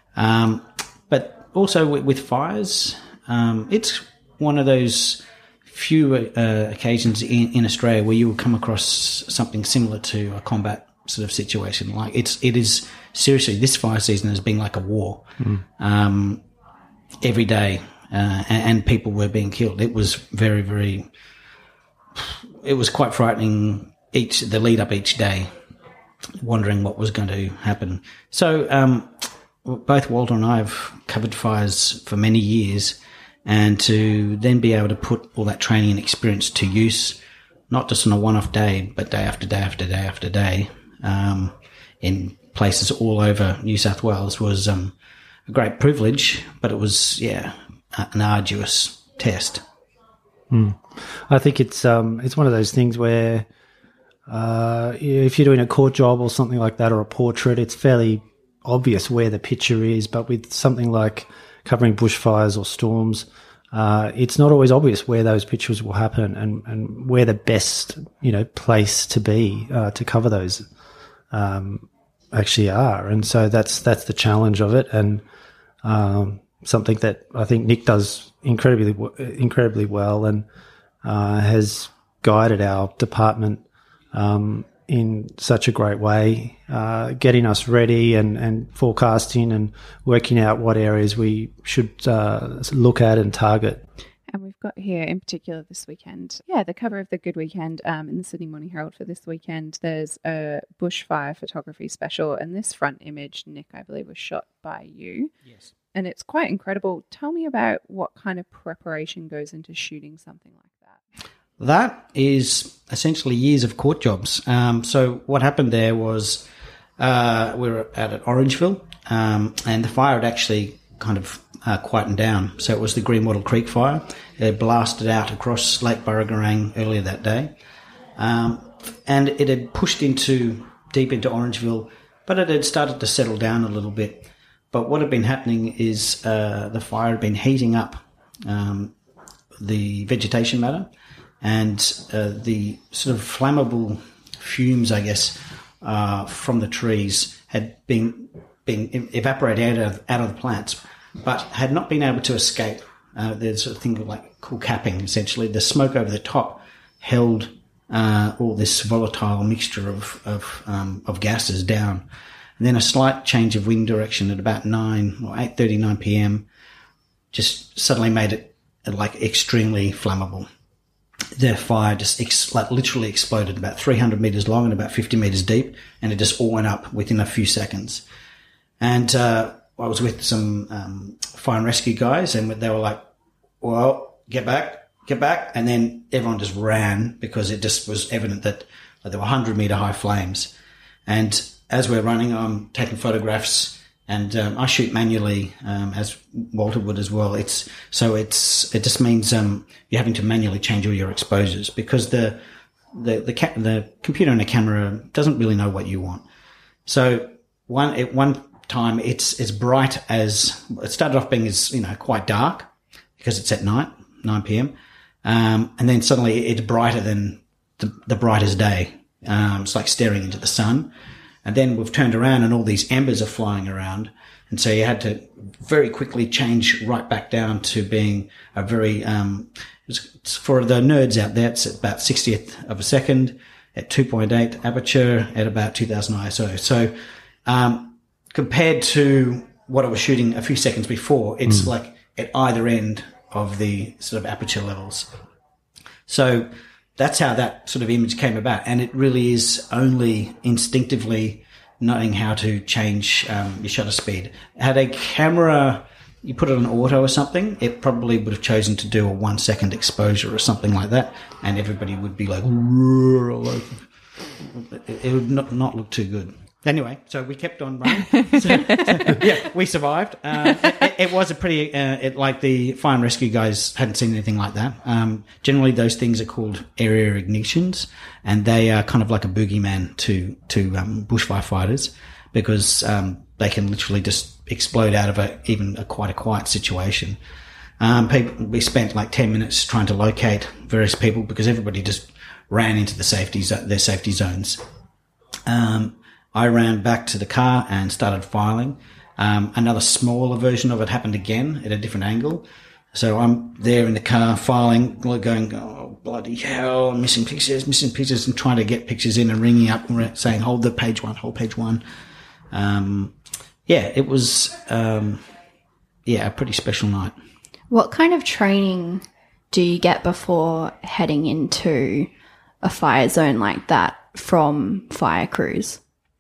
Um, but also with, with fires, um, it's one of those few uh, occasions in, in Australia where you will come across something similar to a combat sort of situation. Like it's, it is seriously, this fire season has been like a war. Mm. Um, every day, uh, and, and people were being killed. It was very, very, it was quite frightening each, the lead up each day, wondering what was going to happen. So, um, both Walter and I have covered fires for many years, and to then be able to put all that training and experience to use, not just on a one-off day, but day after day after day after day, um, in places all over New South Wales was, um, a great privilege, but it was, yeah, an arduous test. Mm. I think it's, um, it's one of those things where, uh, if you're doing a court job or something like that, or a portrait, it's fairly obvious where the picture is, but with something like covering bushfires or storms, uh, it's not always obvious where those pictures will happen and, and where the best, you know, place to be, uh, to cover those, um, actually are. And so that's, that's the challenge of it. And, um, something that I think Nick does incredibly, incredibly well, and, uh, has guided our department, um, in such a great way, uh, getting us ready and, and forecasting and working out what areas we should uh, look at and target. And we've got here in particular this weekend, yeah, the cover of the Good Weekend um, in the Sydney Morning Herald for this weekend. There's a bushfire photography special, and this front image, Nick, I believe, was shot by you. Yes. And it's quite incredible. Tell me about what kind of preparation goes into shooting something like that. That is essentially years of court jobs. Um, so what happened there was uh, we were out at Orangeville, um, and the fire had actually kind of uh, quietened down. So it was the Greenwater Creek fire. It had blasted out across Lake Burragarang earlier that day, um, and it had pushed into deep into Orangeville, but it had started to settle down a little bit. But what had been happening is uh, the fire had been heating up um, the vegetation matter. And uh, the sort of flammable fumes, I guess, uh, from the trees had been been evaporated out of, out of the plants, but had not been able to escape. Uh, there's a thing like cool capping, essentially. The smoke over the top held uh, all this volatile mixture of of, um, of gases down. And then a slight change of wind direction at about nine or eight thirty, nine p.m. just suddenly made it like extremely flammable. The fire just ex- like literally exploded about three hundred meters long and about fifty meters deep, and it just all went up within a few seconds. And uh, I was with some um, fire and rescue guys, and they were like, well, get back, get back. And then everyone just ran because it just was evident that like, there were one hundred meter high flames. And as we're running, I'm taking photographs. And um, I shoot manually, um, as Walter would as well. It's so it's it just means um, you're having to manually change all your exposures because the the the, ca- the computer and the camera doesn't really know what you want. So one at one time it's as bright as it started off being as you know quite dark because it's at night, nine p.m. Um, and then suddenly it's brighter than the, the brightest day. Um, it's like staring into the sun. And then we've turned around and all these embers are flying around. And so you had to very quickly change right back down to being a very, um, it's for the nerds out there, it's about sixtieth of a second at two point eight aperture at about two thousand I S O. So, um, compared to what I was shooting a few seconds before, it's mm. like at either end of the sort of aperture levels. So, that's how that sort of image came about. And it really is only instinctively knowing how to change um, your shutter speed. Had a camera, you put it on auto or something, it probably would have chosen to do a one second exposure or something like that. And everybody would be like, it would not, not look too good. Anyway, so we kept on running. so, so, yeah, we survived. Uh, it, it was a pretty, uh, it, like the fire and rescue guys hadn't seen anything like that. Um, generally those things are called area ignitions, and they are kind of like a boogeyman to, to, um, bushfire fighters because, um, they can literally just explode out of a, even a quite a quiet situation. Um, people, we spent like ten minutes trying to locate various people because everybody just ran into the safety, their safety zones. Um, I ran back to the car and started filing. Um, another smaller version of it happened again at a different angle. So I'm there in the car filing, going, oh, bloody hell, I'm missing pictures, missing pictures, and trying to get pictures in and ringing up and saying, hold the page one, hold page one. Um, yeah, it was, um, yeah, a pretty special night. What kind of training do you get before heading into a fire zone like that from fire crews?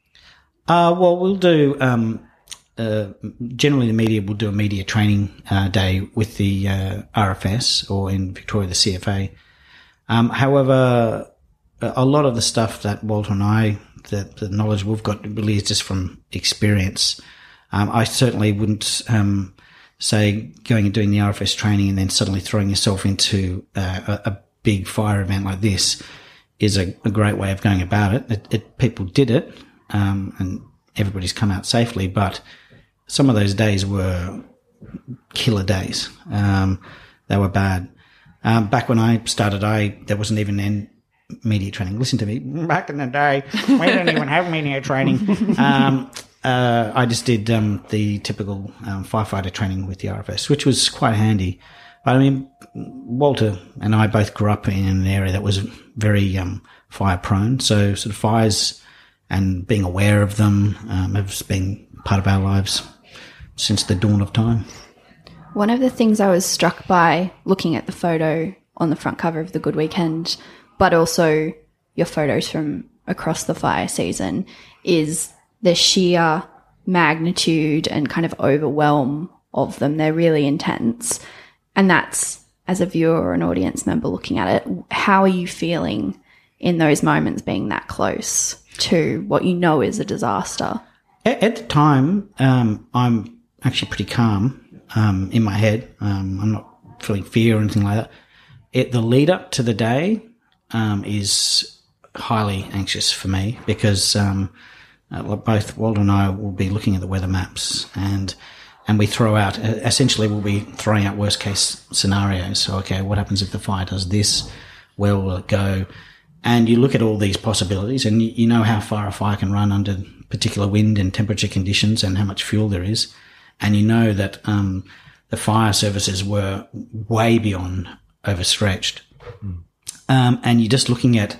Uh, well, we'll do, um, uh, generally the media will do a media training uh, day with the uh, R F S, or in Victoria, the C F A. Um, however, a lot of the stuff that Walter and I, the, the knowledge we've got, really is just from experience. Um, I certainly wouldn't um, say going and doing the R F S training and then suddenly throwing yourself into uh, a, a big fire event like this is a, a great way of going about it. It, it people did it, um, and everybody's come out safely, but some of those days were killer days. Um, they were bad. Um, back when I started, I there wasn't even any media training. Listen to me. Back in the day, we didn't even have media training. Um, uh, I just did um, the typical um, firefighter training with the R F S, which was quite handy. But I mean, Walter and I both grew up in an area that was very um, fire prone. So sort of fires and being aware of them um, has been part of our lives since the dawn of time. One of the things I was struck by looking at the photo on the front cover of The Good Weekend, but also your photos from across the fire season, is the sheer magnitude and kind of overwhelm of them. They're really intense. And that's, as a viewer or an audience member looking at it, how are you feeling in those moments being that close to what you know is a disaster? At, at the time, um, I'm actually pretty calm um, in my head. Um, I'm not feeling fear or anything like that. It, the lead up to the day um, is highly anxious for me because um, uh, both Walter and I will be looking at the weather maps, and and we throw out, essentially we'll be throwing out worst case scenarios. So, okay, what happens if the fire does this? Where will it go? And you look at all these possibilities, and you, you know how far a fire can run under particular wind and temperature conditions and how much fuel there is. And you know that um, the fire services were way beyond overstretched. Mm. Um, and you're just looking at,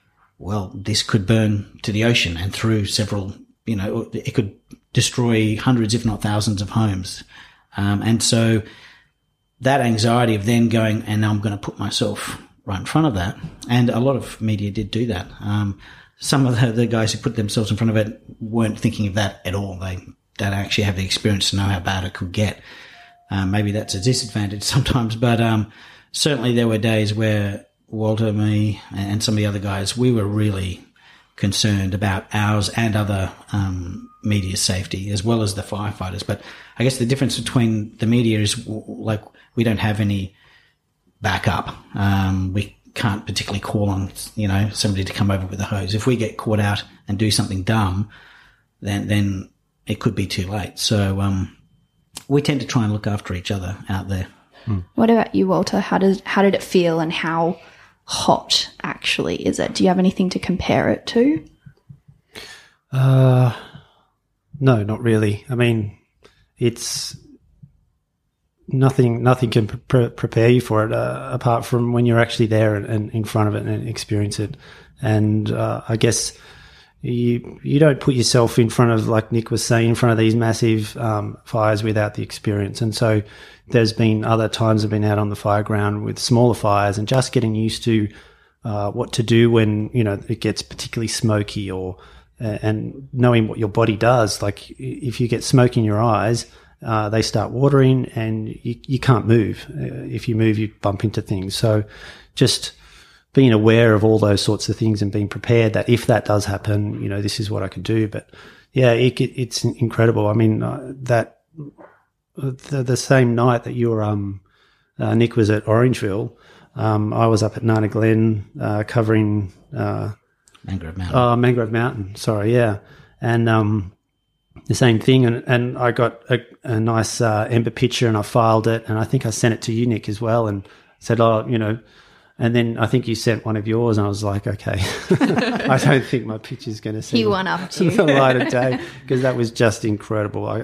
well, this could burn to the ocean and through several, you know, it could destroy hundreds, if not thousands of homes. Um, and so that anxiety of then going, and I'm going to put myself right in front of that. And a lot of media did do that. Um, some of the, the guys who put themselves in front of it weren't thinking of that at all. They don't actually have the experience to know how bad it could get. Um, maybe that's a disadvantage sometimes, but um, certainly there were days where Walter, me, and some of the other guys, we were really concerned about ours and other um, media's safety, as well as the firefighters. But I guess the difference between the media is, like, we don't have any backup. Um, we can't particularly call on, you know, somebody to come over with a hose. If we get caught out and do something dumb, then then it could be too late. So um, we tend to try and look after each other out there. Hmm. What about you, Walter? How does how did it feel, and how hot actually is it? Do you have anything to compare it to? Uh, no, not really. I mean, it's nothing. Nothing can pre- prepare you for it uh, apart from when you're actually there and, and in front of it and experience it. And uh, I guess you you don't put yourself in front of, like Nick was saying, in front of these massive um, fires without the experience. And so there's been other times I've been out on the fire ground with smaller fires and just getting used to uh, what to do when, you know, it gets particularly smoky, or uh, and knowing what your body does. Like if you get smoke in your eyes, uh, they start watering and you, you can't move. Uh, if you move, you bump into things. So just being aware of all those sorts of things and being prepared that if that does happen, you know, this is what I could do. But yeah, it, it, it's incredible. I mean, uh, that the, the same night that you were, um, uh, Nick was at Orangeville, um, I was up at Nana Glen, uh, covering, uh, Mangrove Mountain. Oh, Mangrove Mountain. Sorry. Yeah. And, um, the same thing. And, and I got a, a nice, uh, Ember picture and I filed it, and I think I sent it to you, Nick, as well, and said, oh, you know, and then I think you sent one of yours, and I was like, okay, I don't think my picture's going to see He won up to the light of day, because that was just incredible. I, I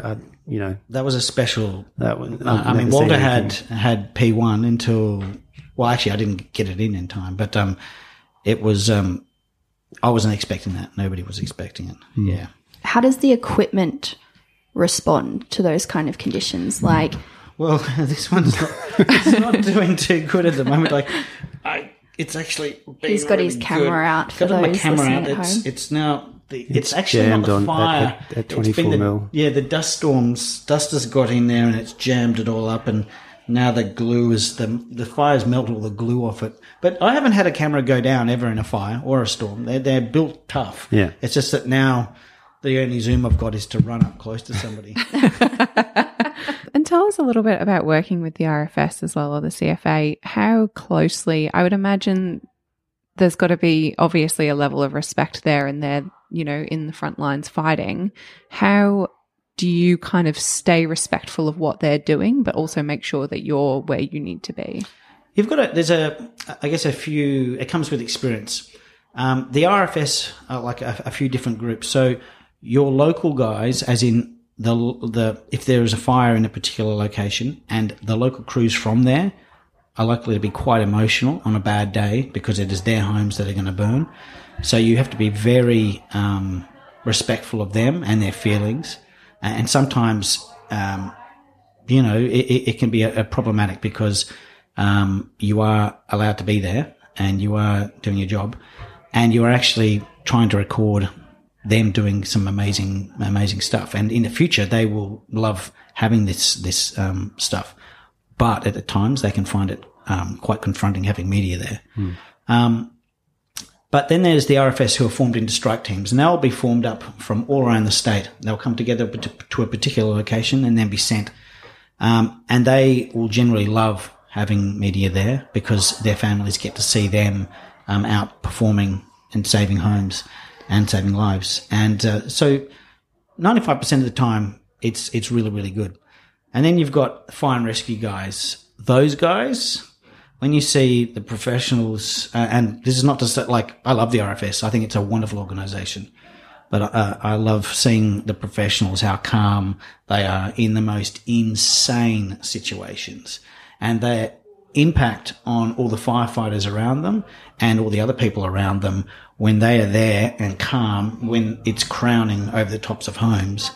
you know, That was a special. that one. Uh, I I've mean, never seen Walter had anything. had P one until. Well, actually, I didn't get it in in time, but um, it was. Um, I wasn't expecting that. Nobody was expecting it. Yeah. How does the equipment respond to those kind of conditions? Like, Well, this one's not, it's not doing too good at the moment. Like, I, it's actually. been He's got his really camera good. out for Got my those camera listening out. at It's home. it's now. The, it's, It's actually not jammed the on at- fire. at- at It's been twenty-four the- mil. Yeah, the dust storms. Dust has got in there and it's jammed it all up, and now the glue is the the fire's melted all the glue off it. But I haven't had a camera go down ever in a fire or a storm. They're they're built tough. Yeah. It's just that now the only zoom I've got is to run up close to somebody. And tell us a little bit about working with the R F S as well, or the C F A. How closely, I would imagine there's got to be obviously a level of respect there, and they're, you know, in the front lines fighting. How do you kind of stay respectful of what they're doing, but also make sure that you're where you need to be? You've got a, there's a, I guess a few, it comes with experience. Um, the R F S are like a, a few different groups. So your local guys, as in the, the, if there is a fire in a particular location and the local crews from there are likely to be quite emotional on a bad day because it is their homes that are going to burn. So you have to be very, um, respectful of them and their feelings. And sometimes, um, you know, it, it can be a, a problematic because, um, you are allowed to be there and you are doing your job and you are actually trying to record them doing some amazing, amazing stuff. And in the future, they will love having this, this, um, stuff. But at the times they can find it, um, quite confronting having media there. Hmm. Um, But then there's the R F S who are formed into strike teams, and they'll be formed up from all around the state. They'll come together to a particular location and then be sent. Um, and they will generally love having media there because their families get to see them um, out performing and saving homes and saving lives. And uh, so ninety-five percent of the time, it's it's really, really good. And then you've got fire and rescue guys. Those guys... When you see the professionals, uh, and this is not just like, I love the R F S. I think it's a wonderful organization. But uh, I love seeing the professionals, how calm they are in the most insane situations. And their impact on all the firefighters around them and all the other people around them when they are there and calm, when it's crowning over the tops of homes.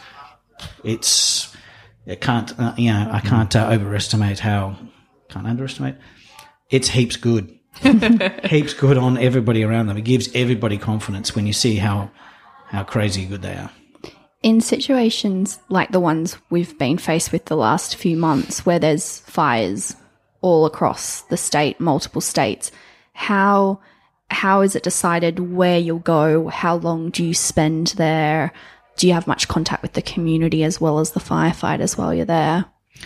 It's, I can't, uh, you know, I can't uh, overestimate how, can't underestimate. It's heaps good. Heaps good on everybody around them. It gives everybody confidence when you see how how crazy good they are. in situations like the ones we've been faced with the last few months, where there's fires all across the state, multiple states, how how is it decided where you'll go? How long do you spend there? Do you have much contact with the community as well as the firefighters while you're there?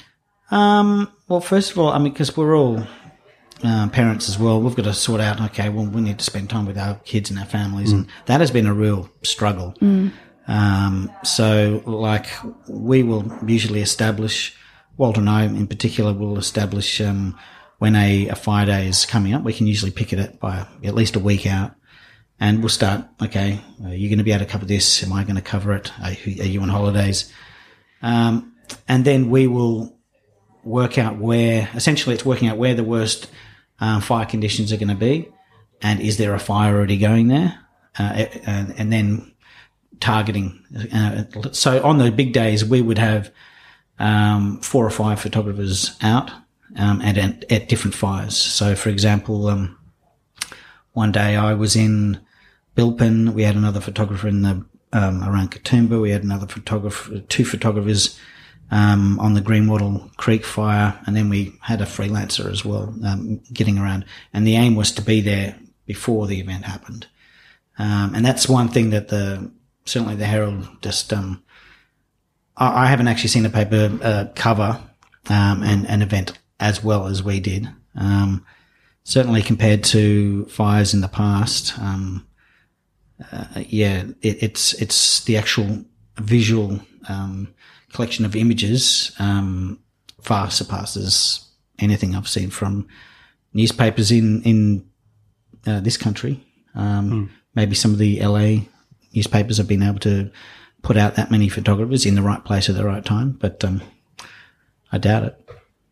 Um, well, first of all, I mean, because we're all uh, parents as well, we've got to sort out, okay, well, we need to spend time with our kids and our families, mm. and that has been a real struggle. Mm. Um, so, like, we will usually establish, Walter and I in particular will establish um, when a, a fire day is coming up. We can usually pick it at by at least a week out. And we'll start, okay, are you going to be able to cover this? Am I going to cover it? Are, are you on holidays? Um, and then we will work out where, essentially it's working out where the worst um, fire conditions are going to be, and is there a fire already going there? Uh, and, and then targeting. Uh, so on the big days, we would have um, four or five photographers out um, and at, at different fires. So, for example, um, one day I was in Bilpin. We had another photographer in the um, around Katoomba. We had another photographer, two photographers um, on the Greenwater Creek fire, and then we had a freelancer as well um, getting around. And the aim was to be there before the event happened. Um, and that's one thing that the certainly the Herald just. Um, I, I haven't actually seen a paper uh, cover um, an, an event as well as we did. Um, Certainly compared to fires in the past, um, uh, yeah, it, it's it's the actual visual um, collection of images um, far surpasses anything I've seen from newspapers in in uh, this country. Um, mm. Maybe some of the L A newspapers have been able to put out that many photographers in the right place at the right time, but um, I doubt it.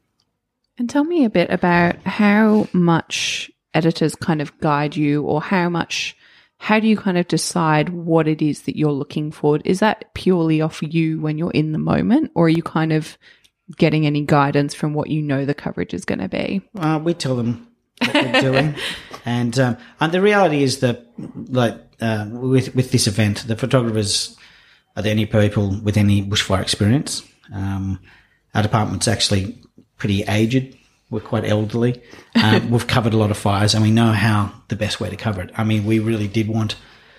And tell me a bit about how much editors kind of guide you, or how much, how do you kind of decide what it is that you're looking for? Is that purely off you when you're in the moment, or are you kind of getting any guidance from what you know the coverage is going to be? Uh, we tell them what we're doing. And, um, and the reality is that, like, uh, with, with this event, the photographers are the only people with any bushfire experience. Um, our department's actually pretty aged. We're quite elderly. Um, we've covered a lot of fires, and we know how the best way to cover it. I mean, we really did want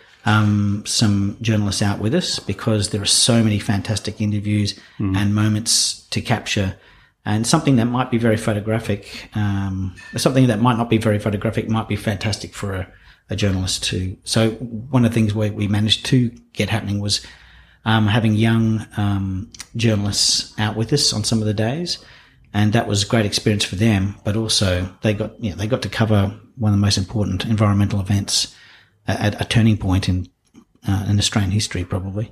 um, some journalists out with us, because there are so many fantastic interviews mm. and moments to capture. And something that might be very photographic, um, something that might not be very photographic might be fantastic for a, a journalist too. So one of the things we, we managed to get happening was um, having young um, journalists out with us on some of the days. And that was a great experience for them, but also they got, you know, they got to cover one of the most important environmental events at a turning point in, uh, in Australian history, probably.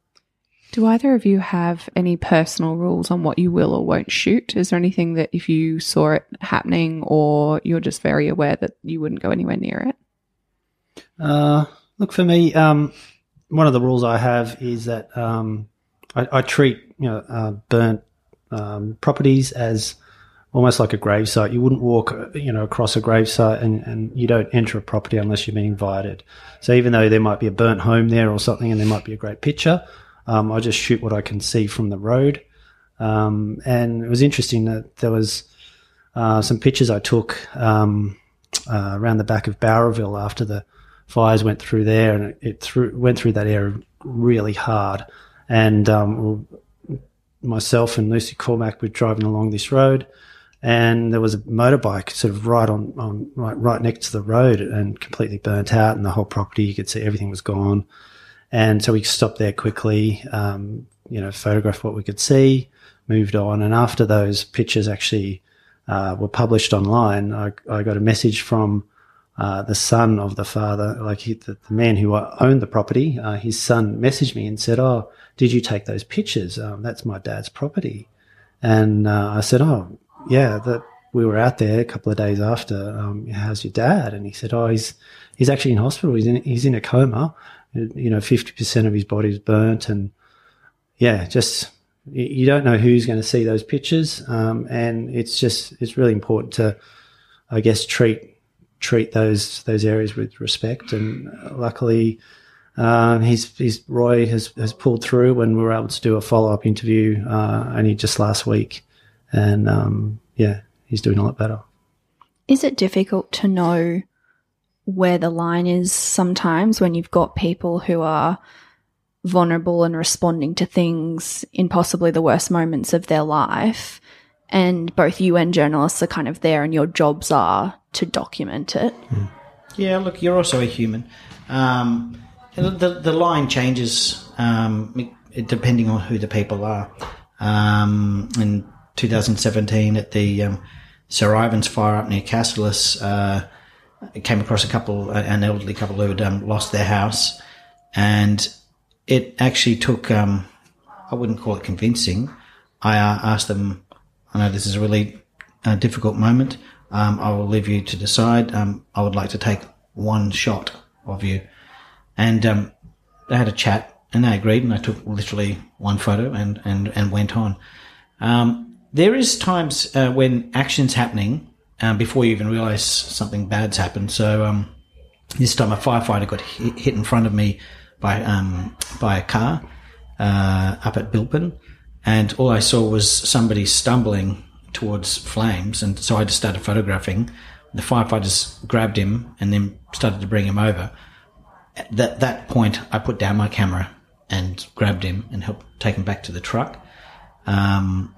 Do either of you have any personal rules on what you will or won't shoot? Is there anything that if you saw it happening, or you're just very aware that you wouldn't go anywhere near it? Uh, look, for me, um, one of the rules I have is that um, I, I treat, you know, uh, burnt Um, properties as almost like a gravesite. You wouldn't walk, you know, across a gravesite, and, and you don't enter a property unless you've been invited. So even though there might be a burnt home there or something, and there might be a great picture, um, I just shoot what I can see from the road. Um, and it was interesting that there was uh, some pictures I took um, uh, around the back of Bowraville after the fires went through there, and it, it through, went through that area really hard. And um, myself and Lucy Cormack were driving along this road, and there was a motorbike sort of right on, on right, right next to the road, and completely burnt out, and the whole property, you could see everything was gone. And so we stopped there quickly, um, you know, photographed what we could see, moved on. And after those pictures actually uh, were published online, I, I got a message from uh, the son of the father, like he, the, the man who owned the property. Uh, his son messaged me and said, "Oh, did you take those pictures? Um, that's my dad's property." And uh, I said, "Oh, yeah, that we were out there a couple of days after. Um, how's your dad?" And he said, "Oh, he's he's actually in hospital. He's in he's in a coma. You know, fifty percent of his body's burnt." And yeah, just you don't know who's going to see those pictures, um, and it's just it's really important to, I guess, treat treat those those areas with respect. And luckily, Um, he's, he's Roy has, has pulled through, and we were able to do a follow-up interview uh, only just last week. And, um, yeah, he's doing a lot better. Is it difficult to know where the line is sometimes when you've got people who are vulnerable and responding to things in possibly the worst moments of their life, and both you and journalists are kind of there and your jobs are to document it? Mm. Yeah, look, you're also a human. Um The, the line changes um, depending on who the people are. Um, in two thousand seventeen, at the um, Sir Ivans fire up near Cassilis, uh, I came across a couple, an elderly couple who had um, lost their house, and it actually took, um, I wouldn't call it convincing. I uh, asked them, "I know this is a really uh, difficult moment. Um, I will leave you to decide. Um, I would like to take one shot of you." And um, they had a chat, and they agreed, and I took literally one photo and, and, and went on. Um, there is times uh, when action's happening um, before you even realise something bad's happened. So um, this time a firefighter got hit, hit in front of me by um, by a car uh, up at Bilpin, and all I saw was somebody stumbling towards flames, and so I just started photographing. The firefighters grabbed him and then started to bring him over. At that, that point, I put down my camera and grabbed him and helped take him back to the truck. Um,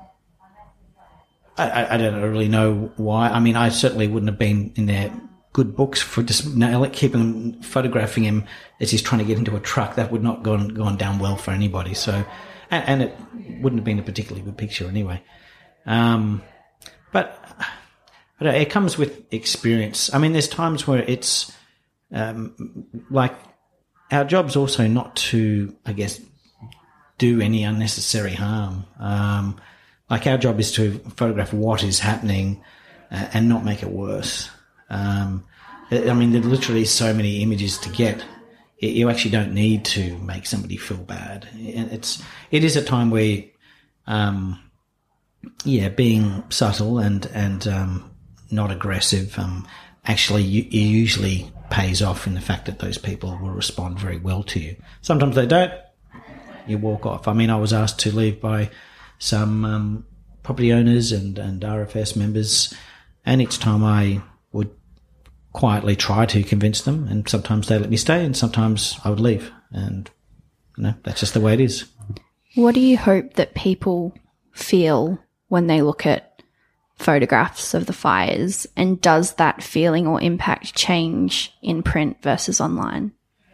I, I don't really know why. I mean, I certainly wouldn't have been in their good books for just nail keeping him, photographing him as he's trying to get into a truck. That would not gone gone down well for anybody. So, and, and it wouldn't have been a particularly good picture anyway. Um, but I don't know, it comes with experience. I mean, there's times where it's. Um, like our job's also not to, I guess, do any unnecessary harm. Um, like our job is to photograph what is happening uh, and not make it worse. Um, I mean, there are literally so many images to get. You actually don't need to make somebody feel bad. It's it is a time where, um, yeah, being subtle and and um, not aggressive um, actually you, usually pays off in the fact that those people will respond very well to you. Sometimes they don't. You walk off. I mean, I was asked to leave by some um, property owners and, and R F S members, and each time I would quietly try to convince them, and sometimes they let me stay, and sometimes I would leave. And, you know, that's just the way it is. What do you hope that people feel when they look at photographs of the fires, and does that feeling or impact change in print versus online?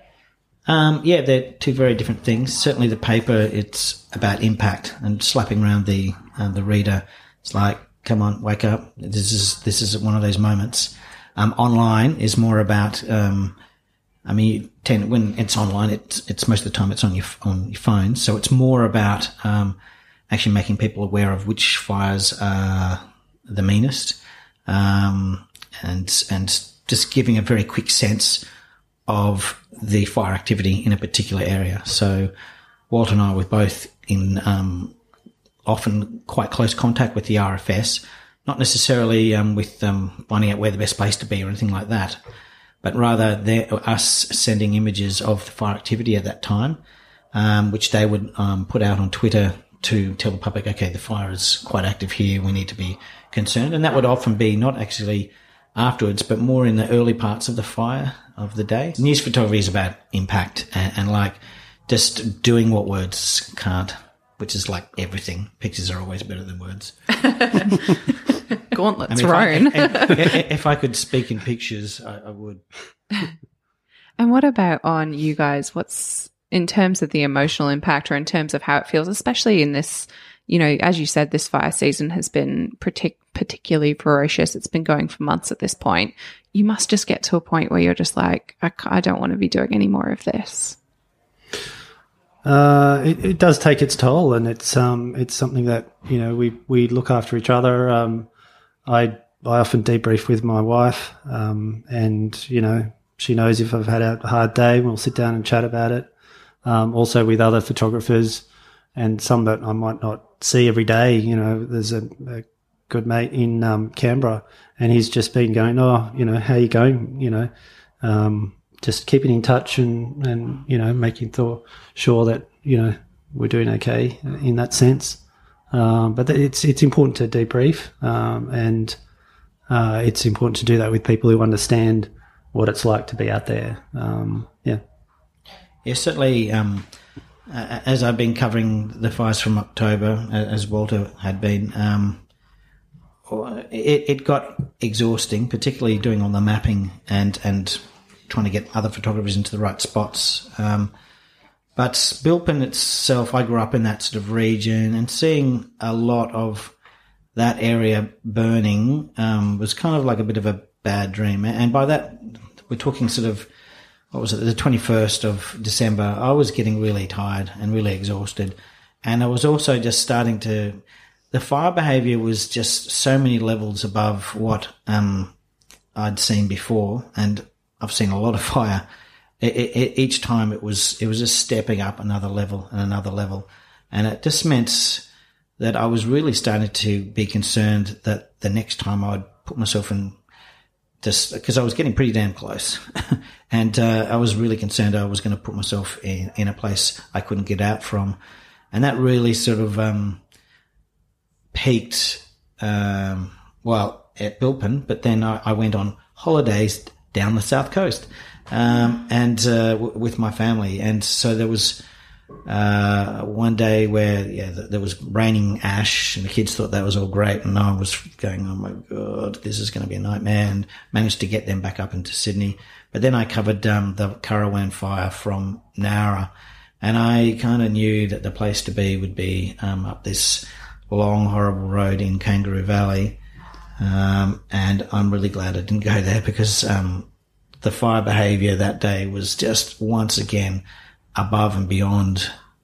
Um, yeah, they're two very different things. Certainly the paper, it's about impact and slapping around the uh, the reader. It's like, come on, wake up. This is this is one of those moments. Um, online is more about, um, I mean, you tend, when it's online, it's it's most of the time it's on your on your phone. So it's more about um, actually making people aware of which fires are the meanest, um, and and just giving a very quick sense of the fire activity in a particular area. So Walter and I were both in um, often quite close contact with the R F S, not necessarily um, with um, finding out where the best place to be or anything like that, but rather us sending images of the fire activity at that time, um, which they would um, put out on Twitter to tell the public, okay, the fire is quite active here, we need to be concerned. And that would often be not actually afterwards, but more in the early parts of the fire of the day. News photography is about impact and, and like just doing what words can't, which is like everything. Pictures are always better than words. Gauntlet I mean, thrown. If I, if, if I could speak in pictures, I, I would. And what about on you guys? What's in terms of the emotional impact or in terms of how it feels, especially in this, you know, as you said, this fire season has been partic- particularly ferocious. It's been going for months at this point. You must just get to a point where you're just like, I, I don't want to be doing any more of this. Uh, it, it does take its toll, and it's um, it's something that, you know, we, we look after each other. Um, I I often debrief with my wife, um, and, you know, she knows if I've had a hard day, we'll sit down and chat about it. Um, also with other photographers and some that I might not see every day. You know, there's a, a good mate in um, Canberra, and he's just been going, oh, you know, how are you going? You know, um, just keeping in touch and, and you know, making th- sure that, you know, we're doing okay in that sense. Um, but it's it's important to debrief, um, and uh, it's important to do that with people who understand what it's like to be out there. Um, yeah. Yeah, certainly. Um, uh, as I've been covering the fires from October, as Walter had been, um, it, it got exhausting, particularly doing all the mapping and and trying to get other photographers into the right spots. Um, but Bilpin itself, I grew up in that sort of region, and seeing a lot of that area burning um, was kind of like a bit of a bad dream. And by that, we're talking sort of, what was it, the twenty-first of December. I was getting really tired and really exhausted. And I was also just starting to, the fire behaviour was just so many levels above what um, I'd seen before. And I've seen a lot of fire. It, it, each time it was, it was just stepping up another level and another level. And it just meant that I was really starting to be concerned that the next time I'd put myself in, just because I was getting pretty damn close. And uh, I was really concerned I was going to put myself in, in a place I couldn't get out from. And that really sort of um, peaked, um, well, at Bilpin, but then I, I went on holidays down the south coast um, and uh, w- with my family. And so there was uh, one day where yeah, there was raining ash, and the kids thought that was all great, and I was going, oh my God, this is going to be a nightmare, and managed to get them back up into Sydney. But then I covered um, the Currowan fire from Nowra, and I kind of knew that the place to be would be um, up this long, horrible road in Kangaroo Valley. Um, and I'm really glad I didn't go there, because um, the fire behaviour that day was just once again above and beyond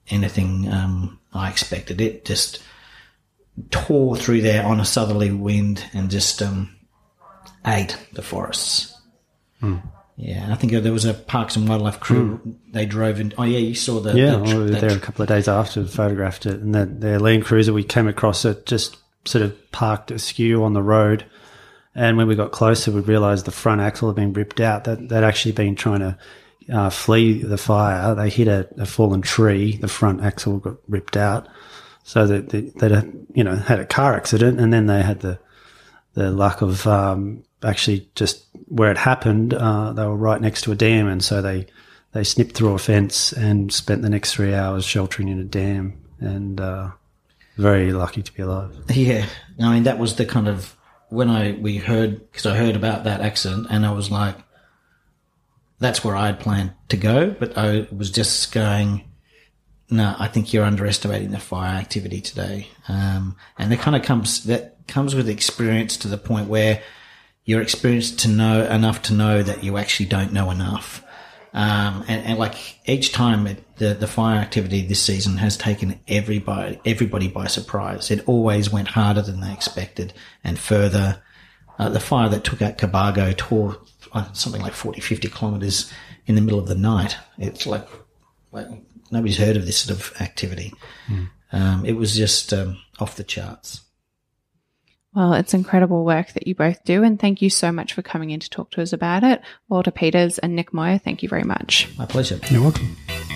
anything um, I expected. It just tore through there on a southerly wind and just um, ate the forests. Mm. Yeah, and I think there was a Parks and Wildlife crew. Mm. They drove in. Oh, yeah, you saw the. Yeah, the, well, we were there a couple of days after and photographed it. And the, their Land Cruiser, we came across it, just sort of parked askew on the road. And when we got closer, we realised the front axle had been ripped out. That they'd actually been trying to uh, flee the fire. They hit a, a fallen tree. The front axle got ripped out. So that they, they'd, you know, had a car accident, and then they had the the luck of um, actually just where it happened. Uh, they were right next to a dam, and so they they snipped through a fence and spent the next three hours sheltering in a dam. And uh, very lucky to be alive. Yeah, I mean that was the kind of when I we heard because I heard about that accident, and I was like, that's where I had planned to go, but I was just going. No, I think you're underestimating the fire activity today. Um, and it kind of comes, that comes with experience to the point where you're experienced to know enough to know that you actually don't know enough. Um, and, and like each time it, the, the fire activity this season has taken everybody, everybody by surprise. It always went harder than they expected and further. Uh, the fire that took out Cobargo tore uh, something like forty, fifty kilometres in the middle of the night. It's like, like, nobody's heard of this sort of activity. Mm. Um, it was just um, off the charts. Well, it's incredible work that you both do, and thank you so much for coming in to talk to us about it. Walter Peters and Nick Moyer, thank you very much. My pleasure. You're welcome.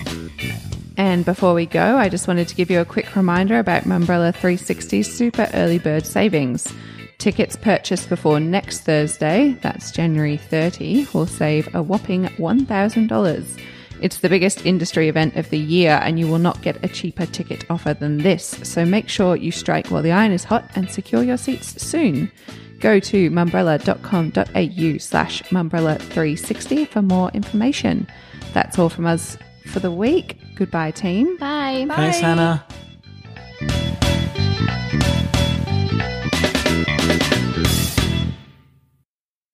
And before we go, I just wanted to give you a quick reminder about Mumbrella three sixty's Super Early Bird Savings. Tickets purchased before next Thursday, that's January thirtieth, will save a whopping one thousand dollars. It's the biggest industry event of the year, and you will not get a cheaper ticket offer than this. So make sure you strike while the iron is hot and secure your seats soon. Go to mumbrella.com.au slash mumbrella360 for more information. That's all from us for the week. Goodbye, team. Bye. Bye. Thanks, Hannah.